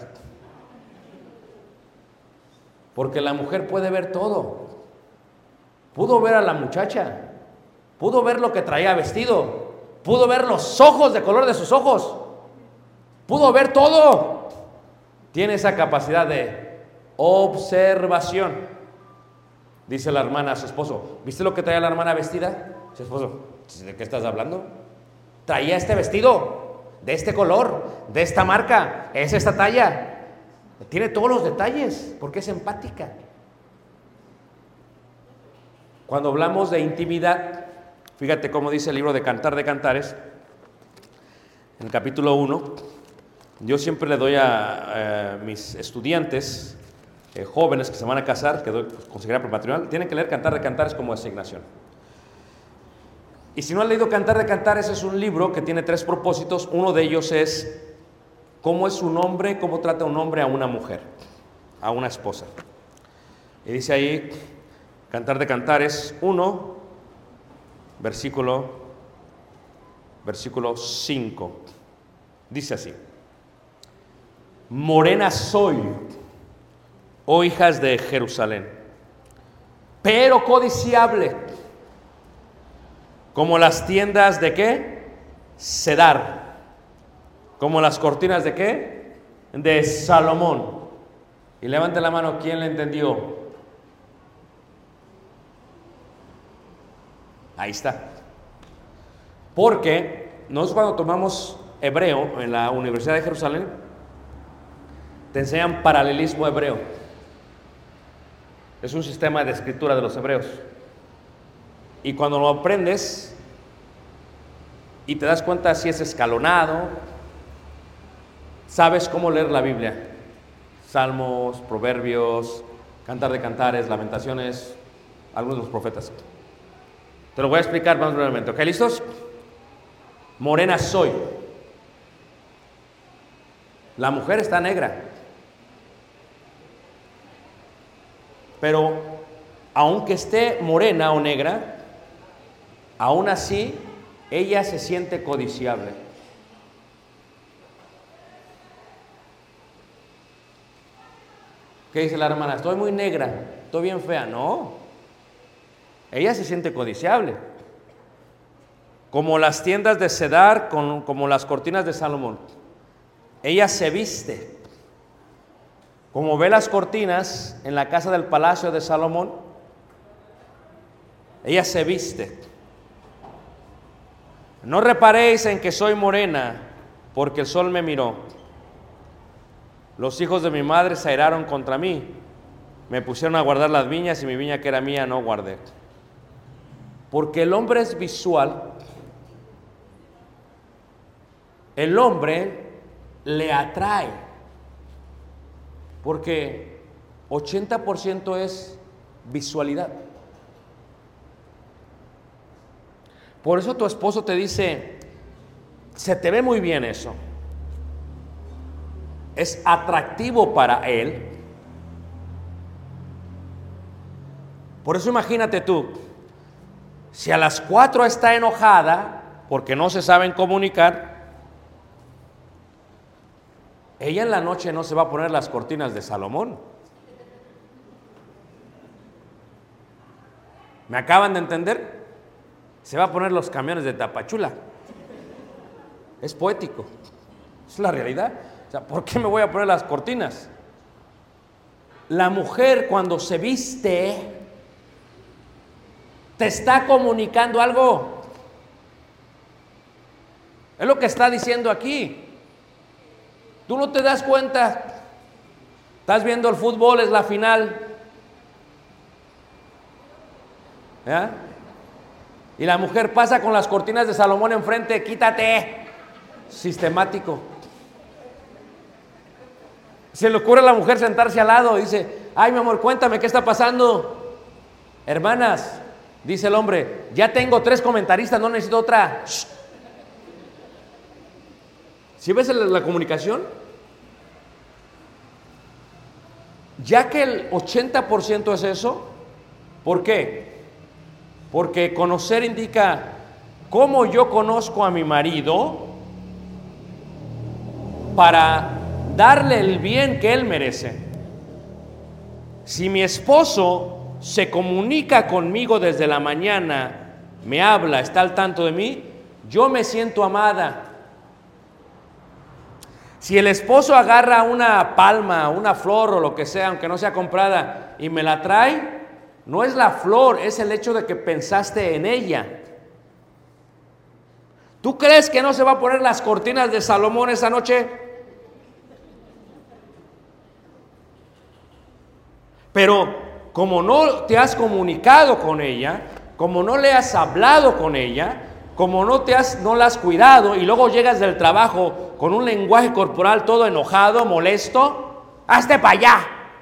Porque la mujer puede ver todo. Pudo ver a la muchacha, pudo ver lo que traía vestido, pudo ver los ojos de color de sus ojos, pudo ver todo. Tiene esa capacidad de observación. Dice la hermana a su esposo, ¿viste lo que traía la hermana vestida? Su esposo, ¿de qué estás hablando? Traía este vestido, de este color, de esta marca, es esta talla. Tiene todos los detalles, porque es empática. Cuando hablamos de intimidad, fíjate cómo dice el libro de Cantar de Cantares, en el capítulo uno, yo siempre le doy a eh, mis estudiantes, eh, jóvenes que se van a casar, que doy pues, consejería prematrimonial, tienen que leer Cantar de Cantares como asignación. Y si no han leído Cantar de Cantares, es un libro que tiene tres propósitos. Uno de ellos es cómo es un hombre, cómo trata un hombre a una mujer, a una esposa. Y dice ahí, Cantar de Cantares uno, versículo, versículo cinco. Dice así: morena soy, oh hijas de Jerusalén, pero codiciable, como las tiendas de ¿qué? Cedar. Como las cortinas de ¿qué? De Salomón. Y levante la mano, ¿quién le entendió? Ahí está. Porque nosotros cuando tomamos hebreo en la Universidad de Jerusalén, te enseñan paralelismo hebreo. Es un sistema de escritura de los hebreos. Y cuando lo aprendes y te das cuenta si es escalonado, sabes cómo leer la Biblia. Salmos, Proverbios, Cantar de Cantares, Lamentaciones, algunos de los profetas. Te lo voy a explicar más brevemente. ¿Ok? ¿Listos? Morena soy. La mujer está negra. Pero aunque esté morena o negra, aún así ella se siente codiciable. ¿Qué dice la hermana? Estoy muy negra, estoy bien fea. No, ella se siente codiciable. Como las tiendas de Cedar, con, como las cortinas de Salomón. Ella se viste. Como ve las cortinas en la casa del palacio de Salomón, ella se viste. No reparéis en que soy morena, porque el sol me miró. Los hijos de mi madre se airaron contra mí, me pusieron a guardar las viñas y mi viña que era mía no guardé. Porque el hombre es visual, el hombre le atrae, porque ochenta por ciento es visualidad. Por eso tu esposo te dice, se te ve muy bien eso. Es atractivo para él. Por eso imagínate tú, si a las cuatro está enojada porque no se saben comunicar, ella en la noche no se va a poner las cortinas de Salomón. ¿Me acaban de entender? Se va a poner los camiones de Tapachula. Es poético, es la realidad. O sea, ¿por qué me voy a poner las cortinas? La mujer cuando se viste te está comunicando algo. Es lo que está diciendo aquí. Tú no te das cuenta. Estás viendo el fútbol, es la final. ¿Ya? Y la mujer pasa con las cortinas de Salomón enfrente, quítate. Sistemático. Se le ocurre a la mujer sentarse al lado y dice, ay mi amor, cuéntame qué está pasando. Hermanas, Dice el hombre, ya tengo tres comentaristas, no necesito otra. Shh. ¿Sí ves la, la comunicación? Ya que el ochenta por ciento es eso, ¿por qué? Porque conocer indica cómo yo conozco a mi marido para darle el bien que él merece. Si mi esposo se comunica conmigo desde la mañana, me habla, está al tanto de mí, yo me siento amada. Si el esposo agarra una palma, una flor o lo que sea, aunque no sea comprada, y me la trae, no es la flor, es el hecho de que pensaste en ella. ¿Tú crees que no se va a poner las cortinas de Salomón esa noche? Pero como no te has comunicado con ella, como no le has hablado con ella, como no te has, no la has cuidado y luego llegas del trabajo con un lenguaje corporal todo enojado, molesto, ¡hazte para allá!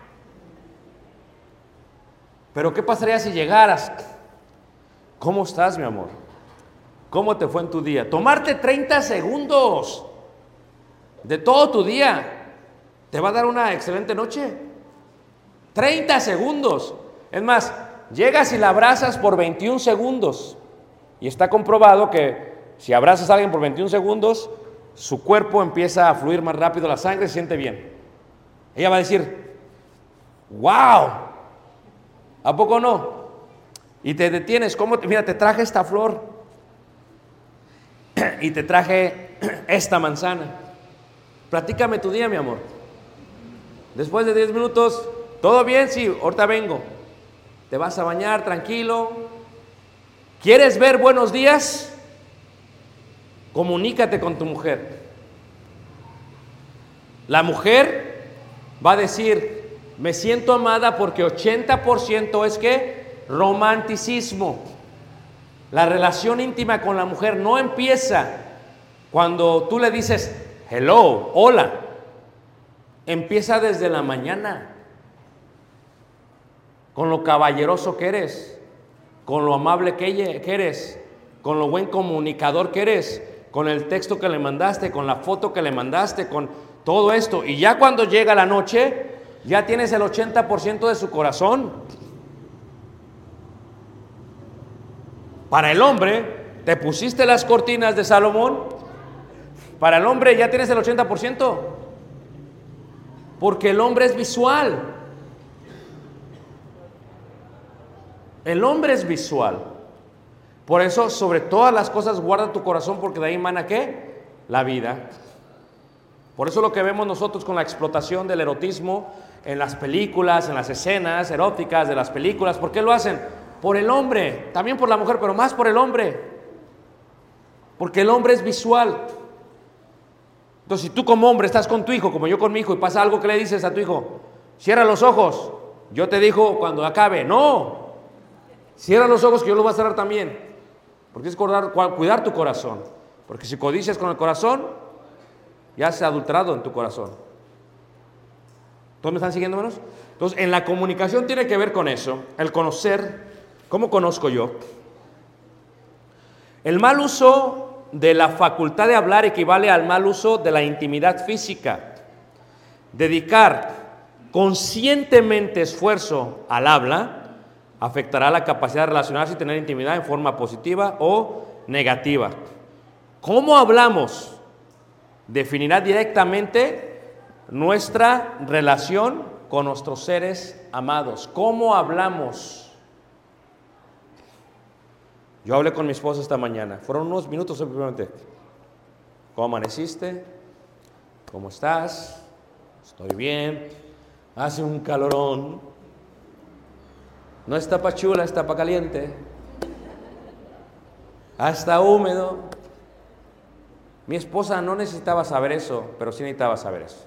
Pero ¿qué pasaría si llegaras? ¿Cómo estás, mi amor? ¿Cómo te fue en tu día? Tomarte treinta segundos de todo tu día te va a dar una excelente noche. treinta segundos. Es más, llegas y la abrazas por veintiún segundos. Y está comprobado que si abrazas a alguien por veintiún segundos, su cuerpo empieza a fluir más rápido la sangre y se siente bien. Ella va a decir, ¡wow! ¿A poco no? Y te detienes, ¿cómo? Te, mira, te traje esta flor y te traje esta manzana. Platícame tu día, mi amor. Después de diez minutos, ¿todo bien? Sí, ahorita vengo. Te vas a bañar tranquilo. ¿Quieres ver buenos días? Comunícate con tu mujer. La mujer va a decir, me siento amada porque ochenta por ciento es que romanticismo. La relación íntima con la mujer no empieza cuando tú le dices, hello, hola. Empieza desde la mañana. Con lo caballeroso que eres, con lo amable que eres, con lo buen comunicador que eres, con el texto que le mandaste, con la foto que le mandaste, con todo esto. Y ya cuando llega la noche, ya tienes el ochenta por ciento de su corazón. Para el hombre, te pusiste las cortinas de Salomón. Para el hombre ya tienes el ochenta por ciento. Porque el hombre es visual. El hombre es visual. Por eso, sobre todas las cosas, guarda tu corazón, porque de ahí emana ¿qué? La vida. Por eso lo que vemos nosotros con la explotación del erotismo en las películas, en las escenas eróticas de las películas, ¿por qué lo hacen? Por el hombre, también por la mujer, pero más por el hombre. Porque el hombre es visual. Entonces, si tú como hombre estás con tu hijo, como yo con mi hijo, y pasa algo, ¿qué le dices a tu hijo? Cierra los ojos. Yo te digo cuando acabe, no. Cierra los ojos que yo los voy a cerrar también. Porque es cuidar, cuidar tu corazón. Porque si codicias con el corazón, ya se ha adulterado en tu corazón. ¿Todos me están siguiendo, menos? Entonces, en la comunicación tiene que ver con eso. El conocer. ¿Cómo conozco yo? El mal uso de la facultad de hablar equivale al mal uso de la intimidad física. Dedicar conscientemente esfuerzo al habla afectará la capacidad de relacionarse y tener intimidad en forma positiva o negativa. ¿Cómo hablamos? Definirá directamente nuestra relación con nuestros seres amados. ¿Cómo hablamos? Yo hablé con mi esposa esta mañana. Fueron unos minutos simplemente. ¿Cómo amaneciste? ¿Cómo estás? Estoy bien. Hace un calorón. No está pa' chula, está pa' caliente. Hasta húmedo. Mi esposa no necesitaba saber eso, pero sí necesitaba saber eso.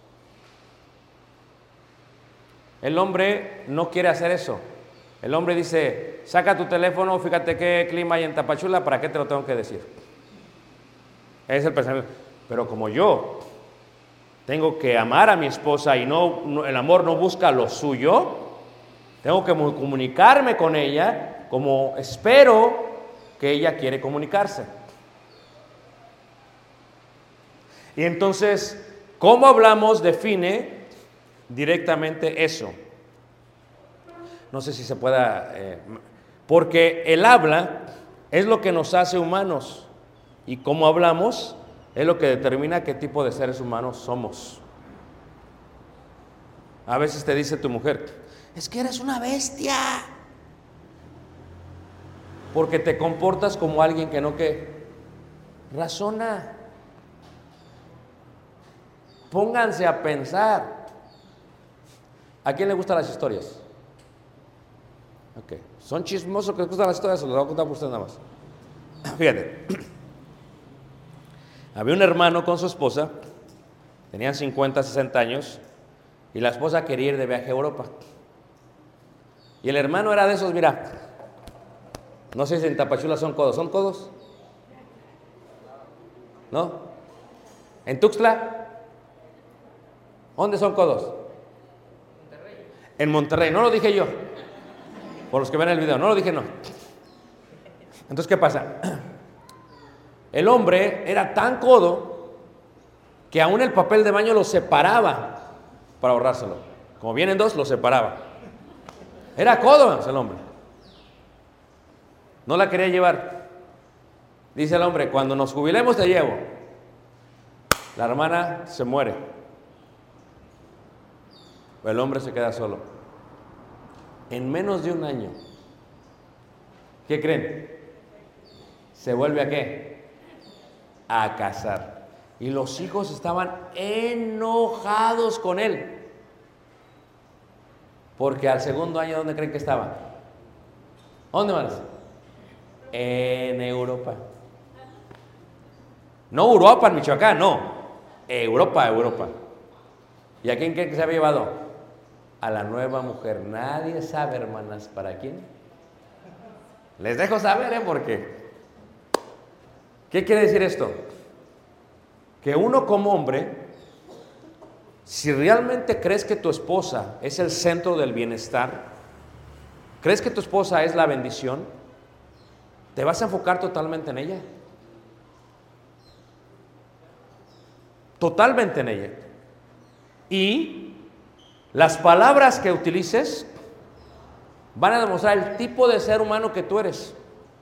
El hombre no quiere hacer eso. El hombre dice, saca tu teléfono, fíjate qué clima hay en Tapachula, ¿para qué te lo tengo que decir? Es el pensamiento. Pero como yo tengo que amar a mi esposa y no, no el amor no busca lo suyo, tengo que comunicarme con ella como espero que ella quiere comunicarse. Y entonces, cómo hablamos define directamente eso. No sé si se pueda, eh, porque el habla es lo que nos hace humanos y cómo hablamos es lo que determina qué tipo de seres humanos somos. A veces te dice tu mujer, es que eres una bestia, porque te comportas como alguien que no que razona. Pónganse a pensar. ¿A quién le gustan las historias? Ok, ¿son chismosos que les gustan las historias o les voy a contar por ustedes nada más? Fíjate, había un hermano con su esposa, tenían cincuenta, sesenta años, y la esposa quería ir de viaje a Europa. Y el hermano era de esos, mira, no sé si en Tapachula son codos, ¿son codos? ¿No? ¿En Tuxtla? ¿Dónde son codos? Monterrey. En Monterrey, no lo dije yo, por los que ven el video, no lo dije no. Entonces, ¿qué pasa? El hombre era tan codo que aún el papel de baño lo separaba para ahorrárselo. Como vienen dos, lo separaba. Era codo el hombre. No la quería llevar. Dice el hombre, cuando nos jubilemos te llevo. La hermana se muere. El hombre se queda solo. En menos de un año, ¿qué creen? ¿Se vuelve a qué? A casar. Y los hijos estaban enojados con él. Porque al segundo año, ¿dónde creen que estaba? ¿Dónde más? En Europa. No Europa, Michoacán, no. Europa, Europa. ¿Y a quién creen que se había llevado? A la nueva mujer. Nadie sabe, hermanas, ¿para quién? Les dejo saber, ¿eh? Porque ¿qué quiere decir esto? Que uno como hombre, si realmente crees que tu esposa es el centro del bienestar, crees que tu esposa es la bendición, te vas a enfocar totalmente en ella. Totalmente en ella. Y las palabras que utilices van a demostrar el tipo de ser humano que tú eres.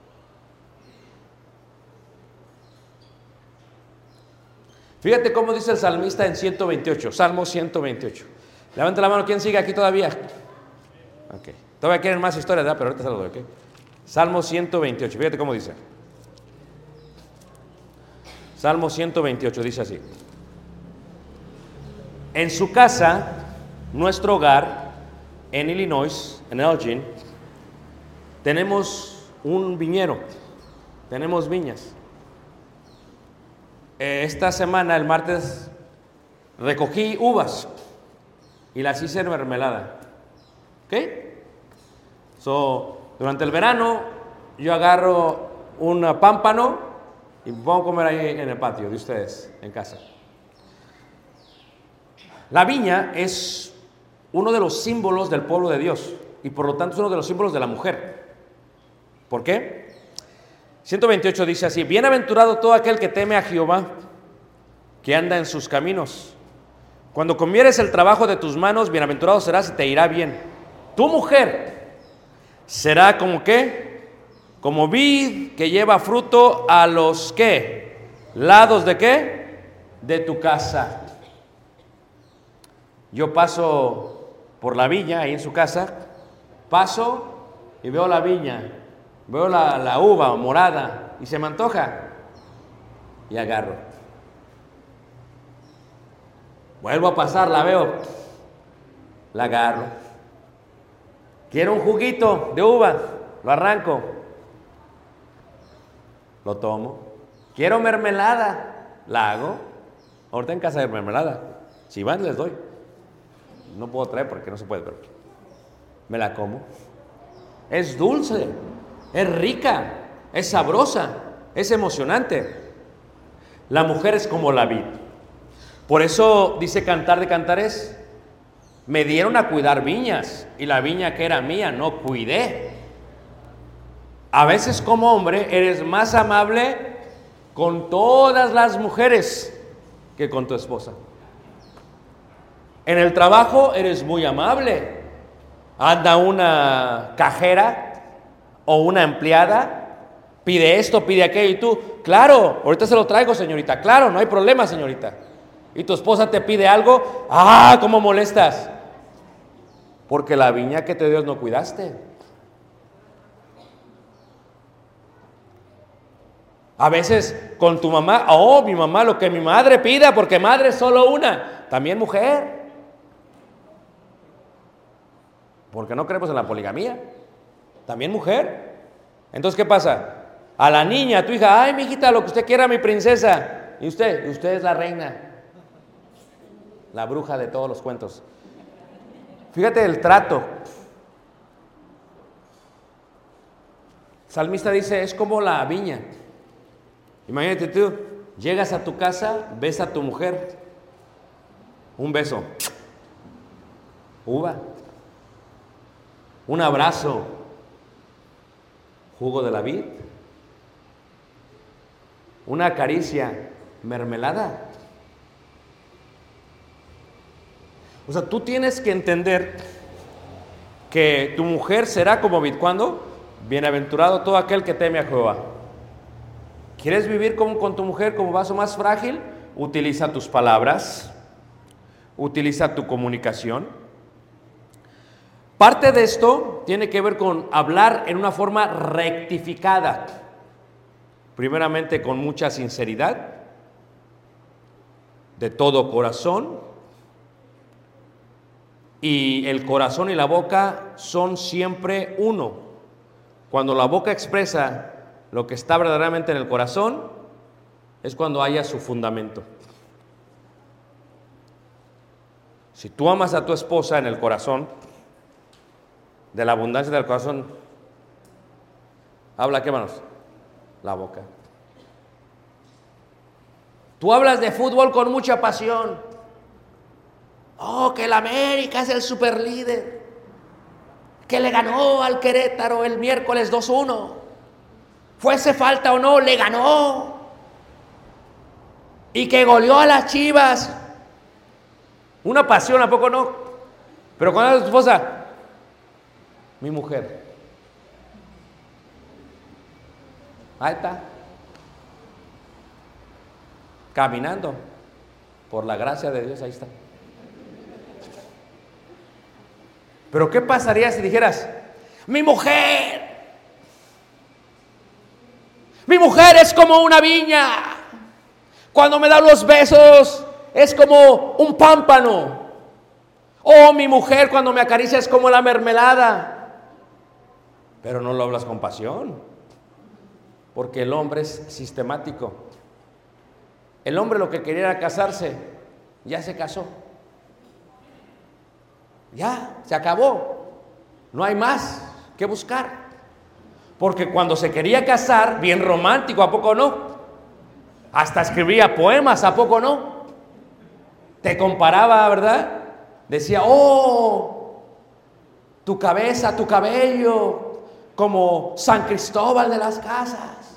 Fíjate cómo dice el salmista en ciento veintiocho, Salmo ciento veintiocho. Levanta la mano, ¿quién sigue aquí todavía? Ok, todavía quieren más historias, ¿verdad? Pero ahorita se lo doy, ¿ok? Salmo ciento veintiocho, fíjate cómo dice. Salmo ciento veintiocho dice así. En su casa, nuestro hogar, en Illinois, en Elgin, tenemos un viñero, tenemos viñas. Esta semana, el martes, recogí uvas y las hice en mermelada. ¿Ok? So, durante el verano, yo agarro un pámpano y me pongo a comer ahí en el patio de ustedes, en casa. La viña es uno de los símbolos del pueblo de Dios y por lo tanto es uno de los símbolos de la mujer. ¿Por qué? ciento veintiocho dice así: bienaventurado todo aquel que teme a Jehová, que anda en sus caminos. Cuando comieres el trabajo de tus manos, bienaventurado serás y te irá bien. Tu mujer será como qué, como vid que lleva fruto a los qué, lados de qué, de tu casa. Yo paso por la viña ahí en su casa, paso y veo la viña, veo la, la uva morada y se me antoja y agarro. Vuelvo a pasar, la veo, la agarro. Quiero un juguito de uva, lo arranco, lo tomo. Quiero mermelada, la hago. Ahorita en casa hay mermelada, si van les doy. No puedo traer porque no se puede, pero me la como. Es dulce, es rica, es sabrosa, es emocionante. La mujer es como la vid. Por eso dice Cantar de Cantares: me dieron a cuidar viñas y la viña que era mía no cuidé. A veces como hombre eres más amable con todas las mujeres que con tu esposa. En el trabajo eres muy amable. Anda una cajera o una empleada, pide esto, pide aquello, y tú, claro, ahorita se lo traigo, señorita, claro, no hay problema, señorita. Y tu esposa te pide algo, ¡ah, cómo molestas! Porque la viña que te dio no cuidaste. A veces con tu mamá, oh, mi mamá, lo que mi madre pida, porque madre es solo una, también mujer. Porque no creemos en la poligamía, también mujer. Entonces, ¿qué pasa? A la niña, a tu hija, ay, mi hijita, lo que usted quiera, mi princesa. Y usted, y usted es la reina, la bruja de todos los cuentos. Fíjate el trato. El salmista dice, es como la viña. Imagínate tú, llegas a tu casa, ves a tu mujer, un beso, uva, un abrazo, jugo de la vid, una caricia, mermelada. O sea, tú tienes que entender que tu mujer será como vid. ¿Cuándo? Bienaventurado todo aquel que teme a Jehová. ¿Quieres vivir con, con tu mujer como vaso más frágil? Utiliza tus palabras, utiliza tu comunicación. Parte de esto tiene que ver con hablar en una forma rectificada. Primeramente con mucha sinceridad, de todo corazón. Y el corazón y la boca son siempre uno. Cuando la boca expresa lo que está verdaderamente en el corazón, es cuando haya su fundamento. Si tú amas a tu esposa en el corazón, de la abundancia del corazón, habla, ¿qué manos? La boca. Tú hablas de fútbol con mucha pasión. Oh, que el América es el superlíder, que le ganó al Querétaro el miércoles dos uno. Fuese falta o no, le ganó. Y que goleó a las Chivas. Una pasión, ¿a poco no? Pero cuando es tu esposa, mi mujer. Ahí está. Caminando. Por la gracia de Dios, ahí está. Pero ¿qué pasaría si dijeras, mi mujer? Mi mujer es como una viña. Cuando me da los besos es como un pámpano. Oh, mi mujer cuando me acaricia es como la mermelada. Pero no lo hablas con pasión. Porque el hombre es sistemático. El hombre lo que quería era casarse. Ya se casó. Ya, se acabó. No hay más que buscar. Porque cuando se quería casar, bien romántico, ¿a poco no? Hasta escribía poemas, ¿a poco no? Te comparaba, ¿verdad? Decía, oh, tu cabeza, tu cabello, como San Cristóbal de las Casas.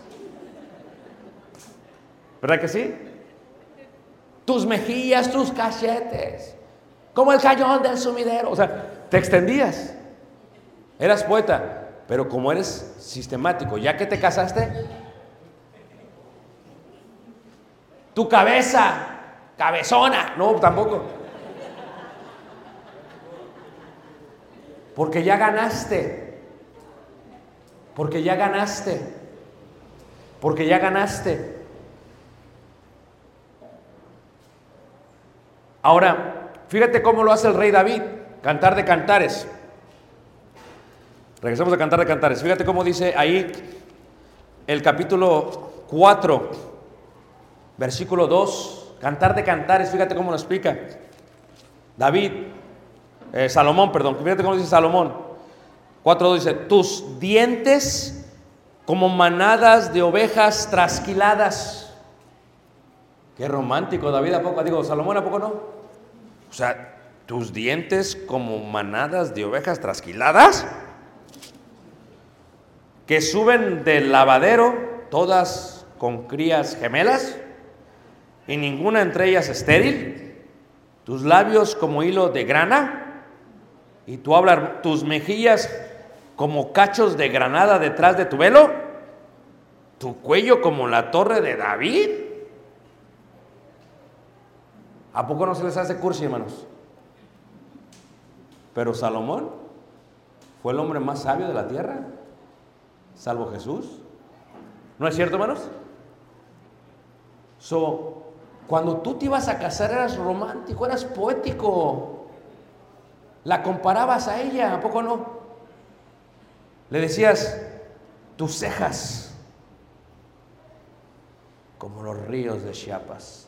¿Verdad que sí? Tus mejillas, tus cachetes, como el cañón del sumidero. O sea, te extendías. Eras poeta. Pero como eres sistemático, ya que te casaste, tu cabeza, cabezona, no, tampoco. Porque ya ganaste. Porque ya ganaste. Porque ya ganaste. Ahora, fíjate cómo lo hace el rey David, Cantar de Cantares. Regresamos a Cantar de Cantares. Fíjate cómo dice ahí el capítulo cuatro, versículo dos. Cantar de Cantares, fíjate cómo lo explica David, eh, Salomón, perdón. Fíjate cómo dice Salomón. cuatro dos dice, tus dientes como manadas de ovejas trasquiladas. Qué romántico, David, ¿a poco? Digo, Salomón, ¿a poco no? O sea, tus dientes como manadas de ovejas trasquiladas. que suben del lavadero, todas con crías gemelas, y ninguna entre ellas estéril, tus labios como hilo de grana, y tú hablas, tus mejillas como cachos de granada detrás de tu velo, tu cuello como la torre de David. ¿A poco no se les hace cursi, hermanos? Pero Salomón fue el hombre más sabio de la tierra, salvo Jesús. ¿No es cierto, hermanos? So, cuando tú te ibas a casar eras romántico, eras poético. La comparabas a ella, ¿a poco no? Le decías, tus cejas como los ríos de Chiapas,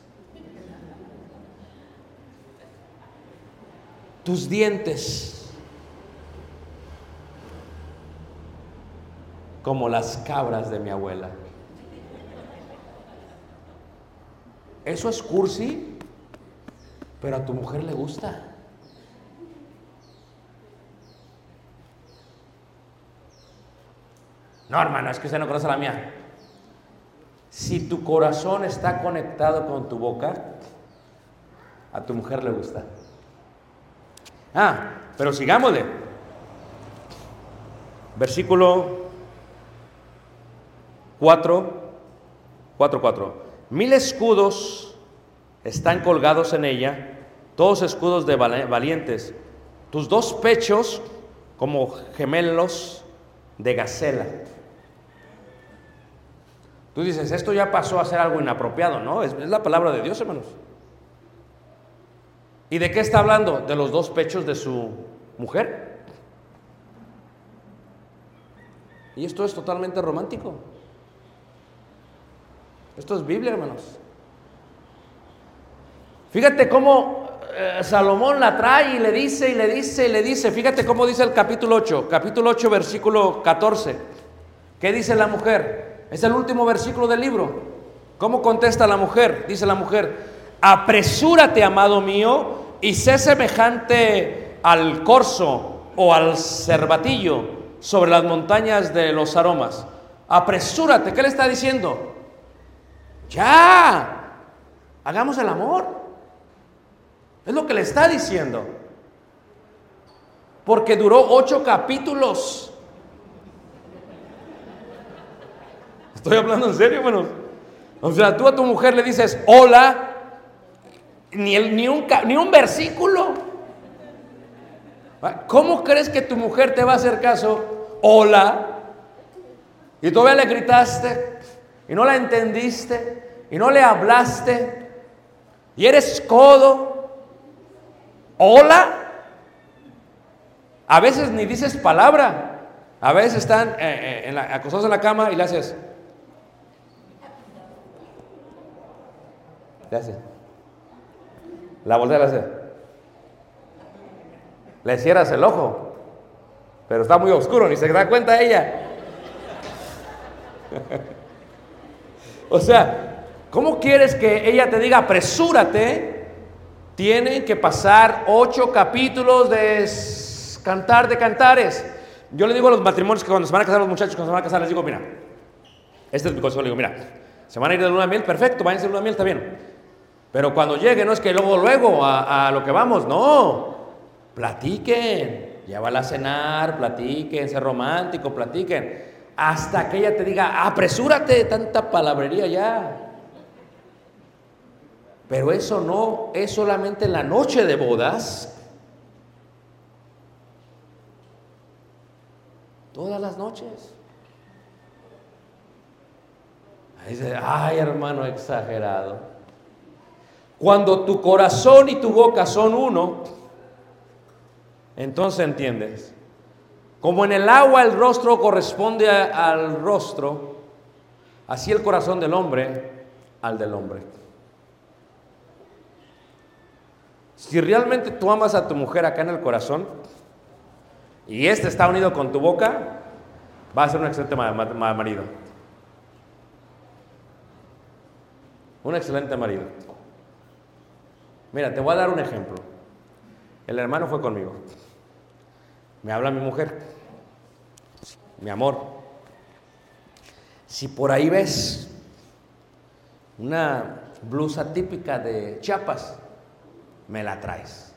tus dientes como las cabras de mi abuela. Eso es cursi, pero a tu mujer le gusta. No, hermano, es que usted no conoce la mía. Si tu corazón está conectado con tu boca, a tu mujer le gusta. Ah, pero sigámosle. Versículo cuatro, cuatro, cuatro. Mil escudos están colgados en ella, todos escudos de valientes. Tus dos pechos como gemelos de gacela. Tú dices, esto ya pasó a ser algo inapropiado. No, es, es la palabra de Dios, hermanos. ¿Y de qué está hablando? De los dos pechos de su mujer. Y esto es totalmente romántico. Esto es Biblia, hermanos. Fíjate cómo eh, Salomón la trae y le dice y le dice y le dice. Fíjate cómo dice el capítulo ocho, capítulo ocho, versículo catorce. ¿Qué dice la mujer? Es el último versículo del libro. ¿Cómo contesta la mujer? Dice la mujer, apresúrate, amado mío, y sé semejante al corzo o al cervatillo sobre las montañas de los aromas. Apresúrate. ¿Qué le está diciendo? Ya, hagamos el amor. Es lo que le está diciendo. Porque duró ocho capítulos. Estoy hablando en serio, hermanos. O sea, tú a tu mujer le dices hola, ni, el, ni, un, ni un versículo. ¿Cómo crees que tu mujer te va a hacer caso? Hola. Y todavía le gritaste y no la entendiste y no le hablaste y eres codo. Hola. A veces ni dices palabra. A veces están eh, eh, en la, acostados en la cama y le haces. Le haces. La voltea a hacer. Le cierras el ojo, pero está muy oscuro, ni se da cuenta ella. O sea, ¿cómo quieres que ella te diga apresúrate? Tienen que pasar ocho capítulos de cantar de cantares. Yo le digo a los matrimonios que cuando se van a casar los muchachos, cuando se van a casar, les digo, mira, este es mi consejo, le digo, mira, se van a ir de luna de miel, perfecto, váyanse de luna de miel, está bien. Pero cuando llegue, no es que luego, luego, a, a lo que vamos, no. Platiquen, llévala a cenar, platiquen, sé romántico, platiquen. Hasta que ella te diga, apresúrate, tanta palabrería ya. Pero eso no es solamente en la noche de bodas. Todas las noches. Ahí dice, ay, hermano, exagerado. Cuando tu corazón y tu boca son uno, entonces entiendes. Como en el agua el rostro corresponde a, al rostro, así el corazón del hombre al del hombre. Si realmente tú amas a tu mujer acá en el corazón y este está unido con tu boca, va a ser un excelente marido. Un excelente marido. Mira, te voy a dar un ejemplo. El hermano fue conmigo. Me habla mi mujer. Mi amor, Si por ahí ves una blusa típica de Chiapas, me la traes.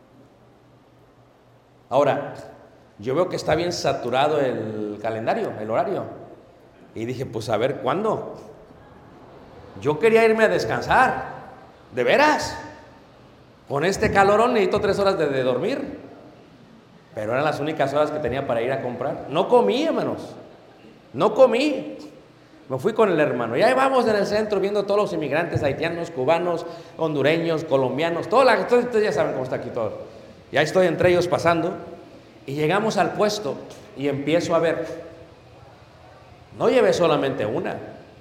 Ahora, yo veo que está bien saturado el calendario, el horario. Y dije, pues a ver, ¿cuándo? Yo quería irme a descansar, de veras. Con este calorón necesito tres horas de, de dormir. Pero eran las únicas horas que tenía para ir a comprar. No comí, hermanos. No comí. Me fui con el hermano. Y ahí vamos en el centro viendo todos los inmigrantes haitianos, cubanos, hondureños, colombianos. Toda la, todos ustedes ya saben cómo está aquí todo. Y ahí estoy entre ellos pasando. Y llegamos al puesto y empiezo a ver. No llevé solamente una.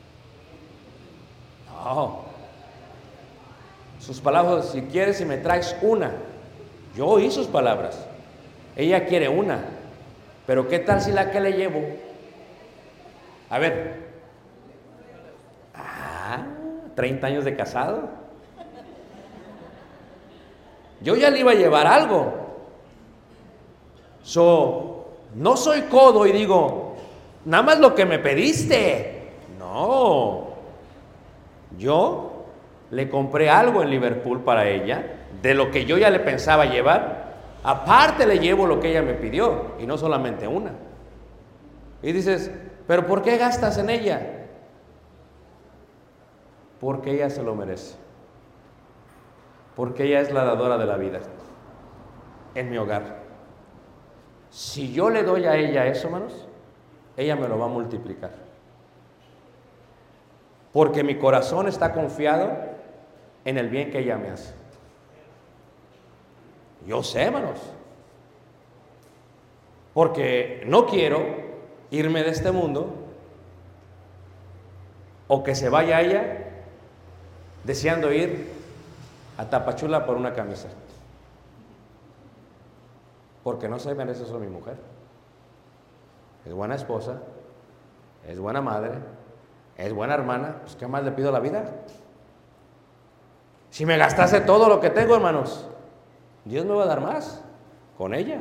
No. Sus palabras, si quieres, si me traes una. Yo oí sus palabras. Ella quiere una. Pero ¿qué tal si la que le llevo? A ver. Ah, treinta años de casado. Yo ya le iba a llevar algo. So, no soy codo y digo, nada más lo que me pediste. No. Yo le compré algo en Liverpool para ella, de lo que yo ya le pensaba llevar. Aparte le llevo lo que ella me pidió, y no solamente una. Y dices, ¿pero por qué gastas en ella? Porque ella se lo merece. Porque ella es la dadora de la vida en mi hogar. Si yo le doy a ella eso, hermanos, ella me lo va a multiplicar. Porque mi corazón está confiado en el bien que ella me hace. Yo sé, hermanos. Porque no quiero irme de este mundo o que se vaya ella deseando ir a Tapachula por una camisa. Porque no se merece eso mi mujer. Es buena esposa, es buena madre, es buena hermana. Pues ¿qué más le pido a la vida? Si me gastase todo lo que tengo, hermanos, Dios me va a dar más con ella.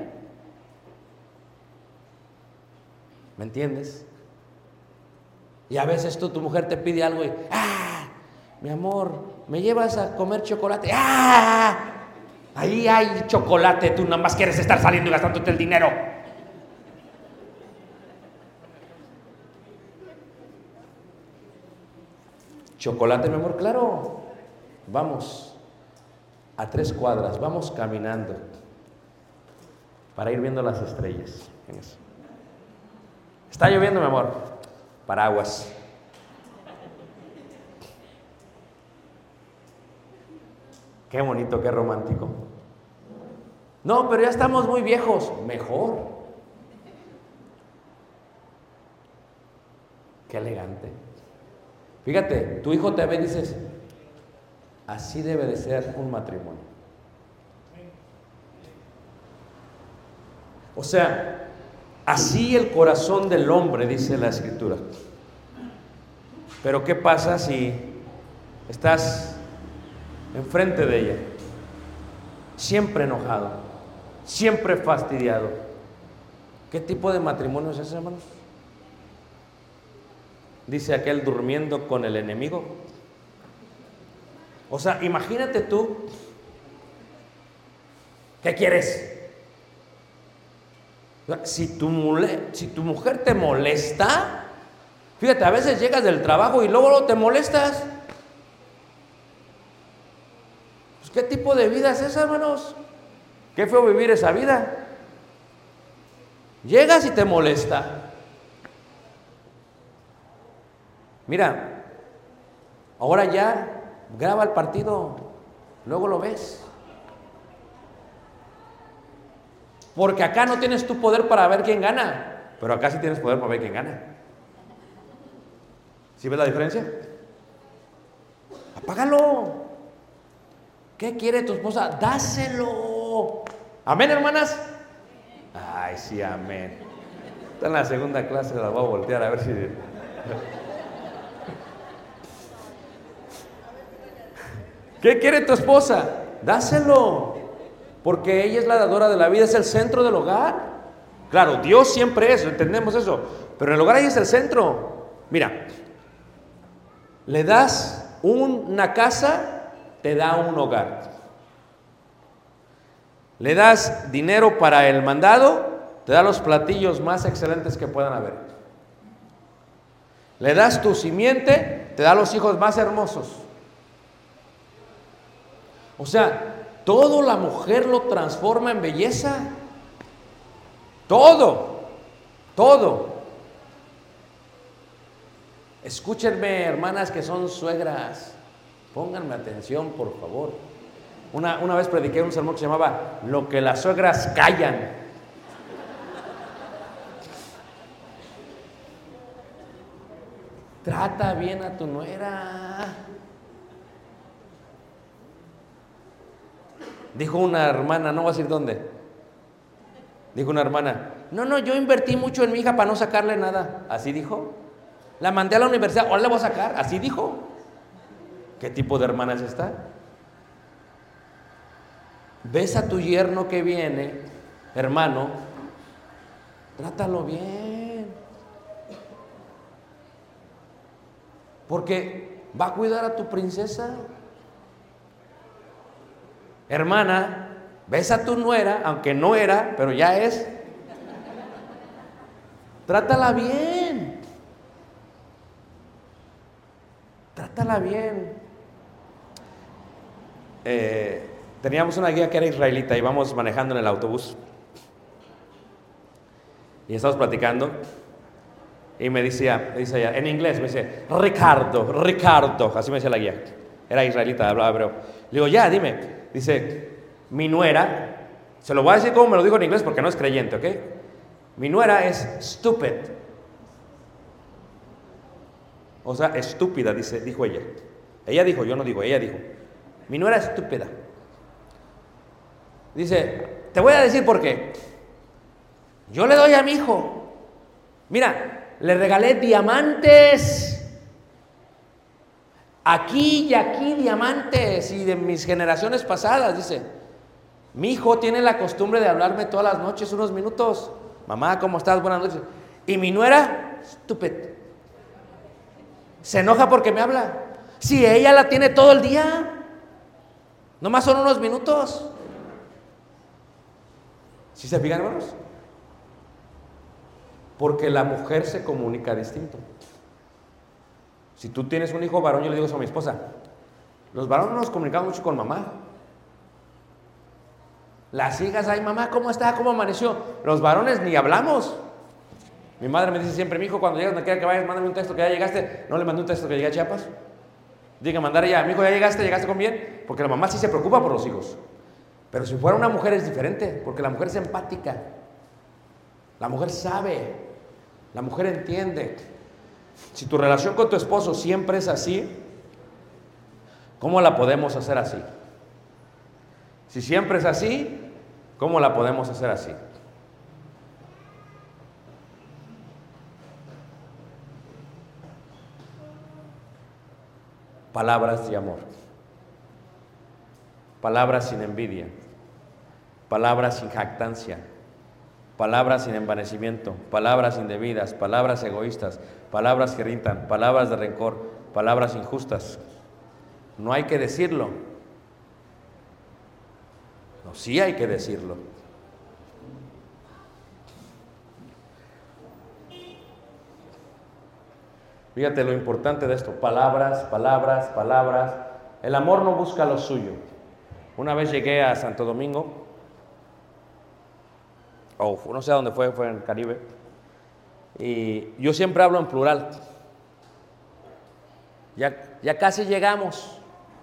¿Me entiendes? Y a veces tú, tu mujer te pide algo y ¡ah! Mi amor, ¿me llevas a comer chocolate? ¡Ah! Ahí hay chocolate, tú nada más quieres estar saliendo y gastándote el dinero. Chocolate, mi amor, claro. Vamos a tres cuadras, vamos caminando para ir viendo las estrellas. Está lloviendo, mi amor. Paraguas. Qué bonito, qué romántico. No, pero ya estamos muy viejos. Mejor. Qué elegante. Fíjate, tu hijo te ve y dices, así debe de ser un matrimonio. O sea, así el corazón del hombre, dice la Escritura. Pero ¿qué pasa si estás enfrente de ella, siempre enojado, siempre fastidiado? ¿Qué tipo de matrimonio es ese, hermanos? Dice aquel, durmiendo con el enemigo. O sea, imagínate tú, ¿qué quieres? Si tu, mule, si tu mujer te molesta, fíjate, a veces llegas del trabajo y luego, luego te molestas. Pues, ¿qué tipo de vida es esa, hermanos? Qué feo vivir esa vida. Llegas y te molesta. Mira, ahora ya graba el partido, luego lo ves. Porque acá no tienes tu poder para ver quién gana, pero acá sí tienes poder para ver quién gana. ¿Sí ves la diferencia? Apágalo. ¿Qué quiere tu esposa? Dáselo. ¿Amén, hermanas? Ay, sí, amén. Está en la segunda clase, la voy a voltear a ver si... ¿Qué quiere tu esposa? Dáselo. Porque ella es la dadora de la vida, es el centro del hogar. Claro, Dios siempre es, entendemos eso. Pero en el hogar ella es el centro. Mira, le das una casa, te da un hogar. Le das dinero para el mandado, te da los platillos más excelentes que puedan haber. Le das tu simiente, te da los hijos más hermosos. O sea, todo la mujer lo transforma en belleza. Todo, todo. Escúchenme, hermanas que son suegras, pónganme atención, por favor. Una, una vez prediqué un sermón que se llamaba Lo que las suegras callan. Trata bien a tu nuera. Dijo una hermana, no voy a decir dónde. Dijo una hermana, no, no, yo invertí mucho en mi hija para no sacarle nada. ¿Así dijo? La mandé a la universidad, ahora la voy a sacar. ¿Así dijo? ¿Qué tipo de hermana es esta? Ves a tu yerno que viene, hermano, trátalo bien. Porque va a cuidar a tu princesa. Hermana, ves a tu nuera, aunque no era, pero ya es. Trátala bien. Trátala bien. Eh, teníamos una guía que era israelita, íbamos manejando en el autobús. Y estábamos platicando. Y me decía, me dice ella, en inglés, me dice, Ricardo, Ricardo, así me decía la guía. Era israelita, hablaba hebreo. Le digo, ya, dime. Dice, mi nuera, se lo voy a decir como me lo dijo en inglés porque no es creyente, ¿ok? Mi nuera es stupid. O sea, estúpida, dice, dijo ella. Ella dijo, yo no digo, ella dijo. Mi nuera es estúpida. Dice, te voy a decir por qué. Yo le doy a mi hijo. Mira, le regalé diamantes. Aquí y aquí diamantes, y de mis generaciones pasadas, dice, mi hijo tiene la costumbre de hablarme todas las noches unos minutos. Mamá, ¿cómo estás? Buenas noches. Y mi nuera, estúpida, se enoja porque me habla. Si ella la tiene todo el día, nomás son unos minutos. ¿Sí se fijan, hermanos? Porque la mujer se comunica distinto. Si tú tienes un hijo varón, yo le digo eso a mi esposa, los varones nos comunicamos mucho con mamá. Las hijas, ay mamá, ¿cómo está? ¿Cómo amaneció? Los varones ni hablamos. Mi madre me dice siempre, mi hijo, cuando llegas, donde quiera que vayas, mándame un texto que ya llegaste. No le mandé un texto que llegué a Chiapas. Diga, mandar ya, mi hijo, ya llegaste, llegaste con bien. Porque la mamá sí se preocupa por los hijos. Pero si fuera una mujer es diferente, porque la mujer es empática. La mujer sabe. La mujer entiende. Si tu relación con tu esposo siempre es así, ¿cómo la podemos hacer así? Si siempre es así, ¿cómo la podemos hacer así? Palabras de amor, palabras sin envidia, palabras sin jactancia, palabras sin envanecimiento, palabras indebidas, palabras egoístas, palabras que irritan, palabras de rencor, palabras injustas. No hay que decirlo. No, sí hay que decirlo. Fíjate lo importante de esto, palabras, palabras, palabras. El amor no busca lo suyo. Una vez llegué a Santo Domingo, o oh, no sé a dónde fue, fue en el Caribe, y yo siempre hablo en plural. Ya, ya casi llegamos.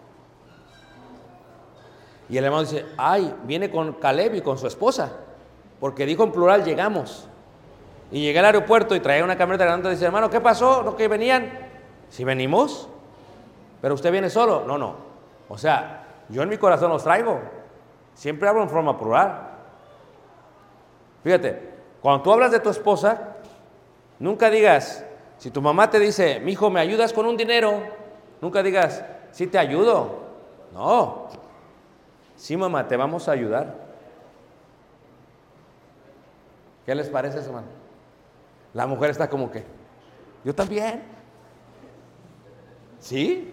Y el hermano dice, ay, viene con Caleb y con su esposa, porque dijo en plural, llegamos. Y llegué al aeropuerto y traía una camioneta grande y dice, hermano, ¿qué pasó? ¿No que venían? ¿Sí venimos? ¿Pero usted viene solo? No, no. O sea, yo en mi corazón los traigo. Siempre hablo en forma plural. Fíjate, cuando tú hablas de tu esposa, nunca digas, si tu mamá te dice, mi hijo, ¿me ayudas con un dinero? Nunca digas, sí te ayudo. No. Sí, mamá, te vamos a ayudar. ¿Qué les parece eso, hermano? La mujer está como que, yo también, ¿Sí?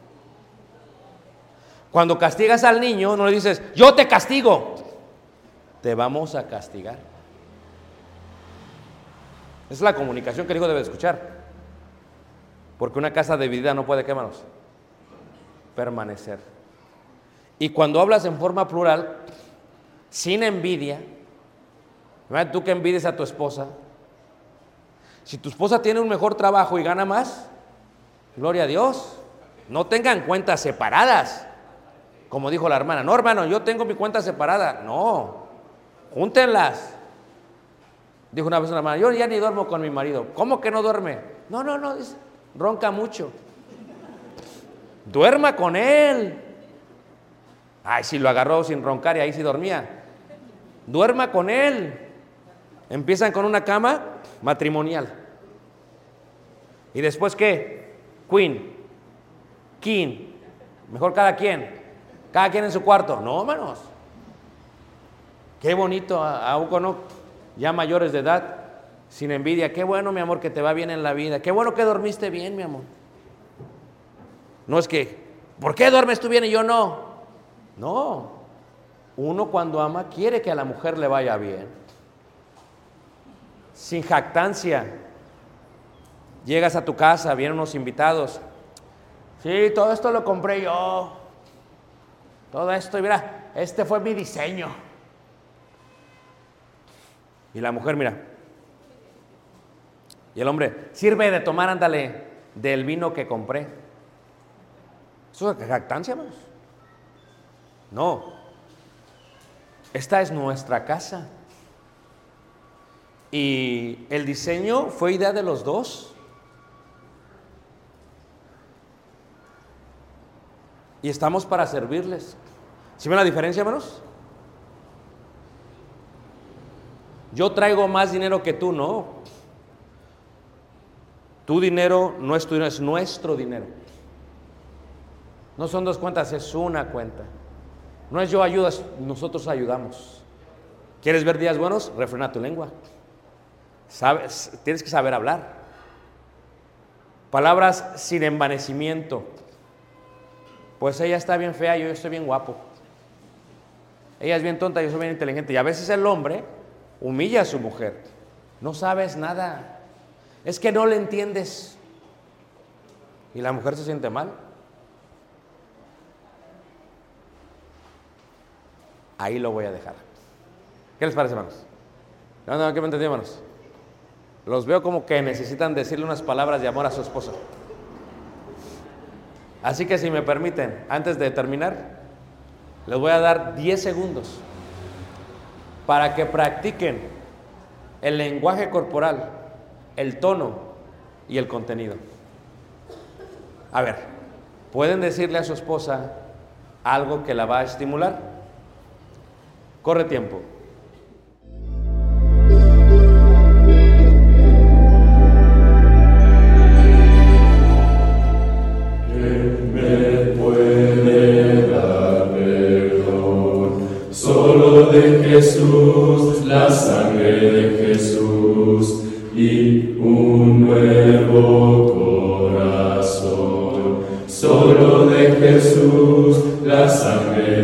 Cuando castigas al niño, no le dices, yo te castigo. Te vamos a castigar. Esa es la comunicación que el hijo debe escuchar. Porque una casa dividida no puede, ¿qué, hermanos? Permanecer. Y cuando hablas en forma plural, sin envidia, ¿verdad? Tú que envidies a tu esposa, si tu esposa tiene un mejor trabajo y gana más, gloria a Dios. No tengan cuentas separadas. Como dijo la hermana, no, hermano, yo tengo mi cuenta separada. No, júntenlas. Dijo una vez una hermana, yo ya ni duermo con mi marido. ¿Cómo que no duerme? No, no, no, dice, ronca mucho. Duerma con él. Ay, si lo agarró sin roncar y ahí sí dormía. Duerma con él. Empiezan con una cama matrimonial. ¿Y después qué? Queen, king. Mejor cada quien. Cada quien en su cuarto. No, hermanos. Qué bonito, aún con ya mayores de edad, sin envidia. Qué bueno, mi amor, que te va bien en la vida. Qué bueno que dormiste bien, mi amor. No es que, ¿por qué duermes tú bien y yo no? No. Uno cuando ama quiere que a la mujer le vaya bien. Sin jactancia. Llegas a tu casa, vienen unos invitados. Sí, todo esto lo compré yo. Todo esto, y mira, este fue mi diseño. Y la mujer, mira. Y el hombre, sirve de tomar, ándale, del vino que compré. ¿Eso es jactancia, hermanos? No. Esta es nuestra casa. Y el diseño fue idea de los dos. Y estamos para servirles. ¿Sí ven la diferencia, hermanos? Yo traigo más dinero que tú, no. Tu dinero no es tu dinero, es nuestro dinero. No son dos cuentas, es una cuenta. No es yo ayudo, es nosotros ayudamos. ¿Quieres ver días buenos? Refrena tu lengua. Sabes, tienes que saber hablar. Palabras sin envanecimiento. Pues ella está bien fea, yo estoy bien guapo. Ella es bien tonta, yo soy bien inteligente. Y a veces el hombre humilla a su mujer. No sabes nada. Es que no le entiendes. Y la mujer se siente mal. Ahí lo voy a dejar. ¿Qué les parece, hermanos? No, no, ¿qué me entendí, hermanos? Los veo como que necesitan decirle unas palabras de amor a su esposa. Así que si me permiten, antes de terminar, les voy a dar diez segundos para que practiquen el lenguaje corporal, el tono y el contenido. A ver, ¿pueden decirle a su esposa algo que la va a estimular? Corre tiempo. De Jesús, la sangre de Jesús y un nuevo corazón. Solo de Jesús, la sangre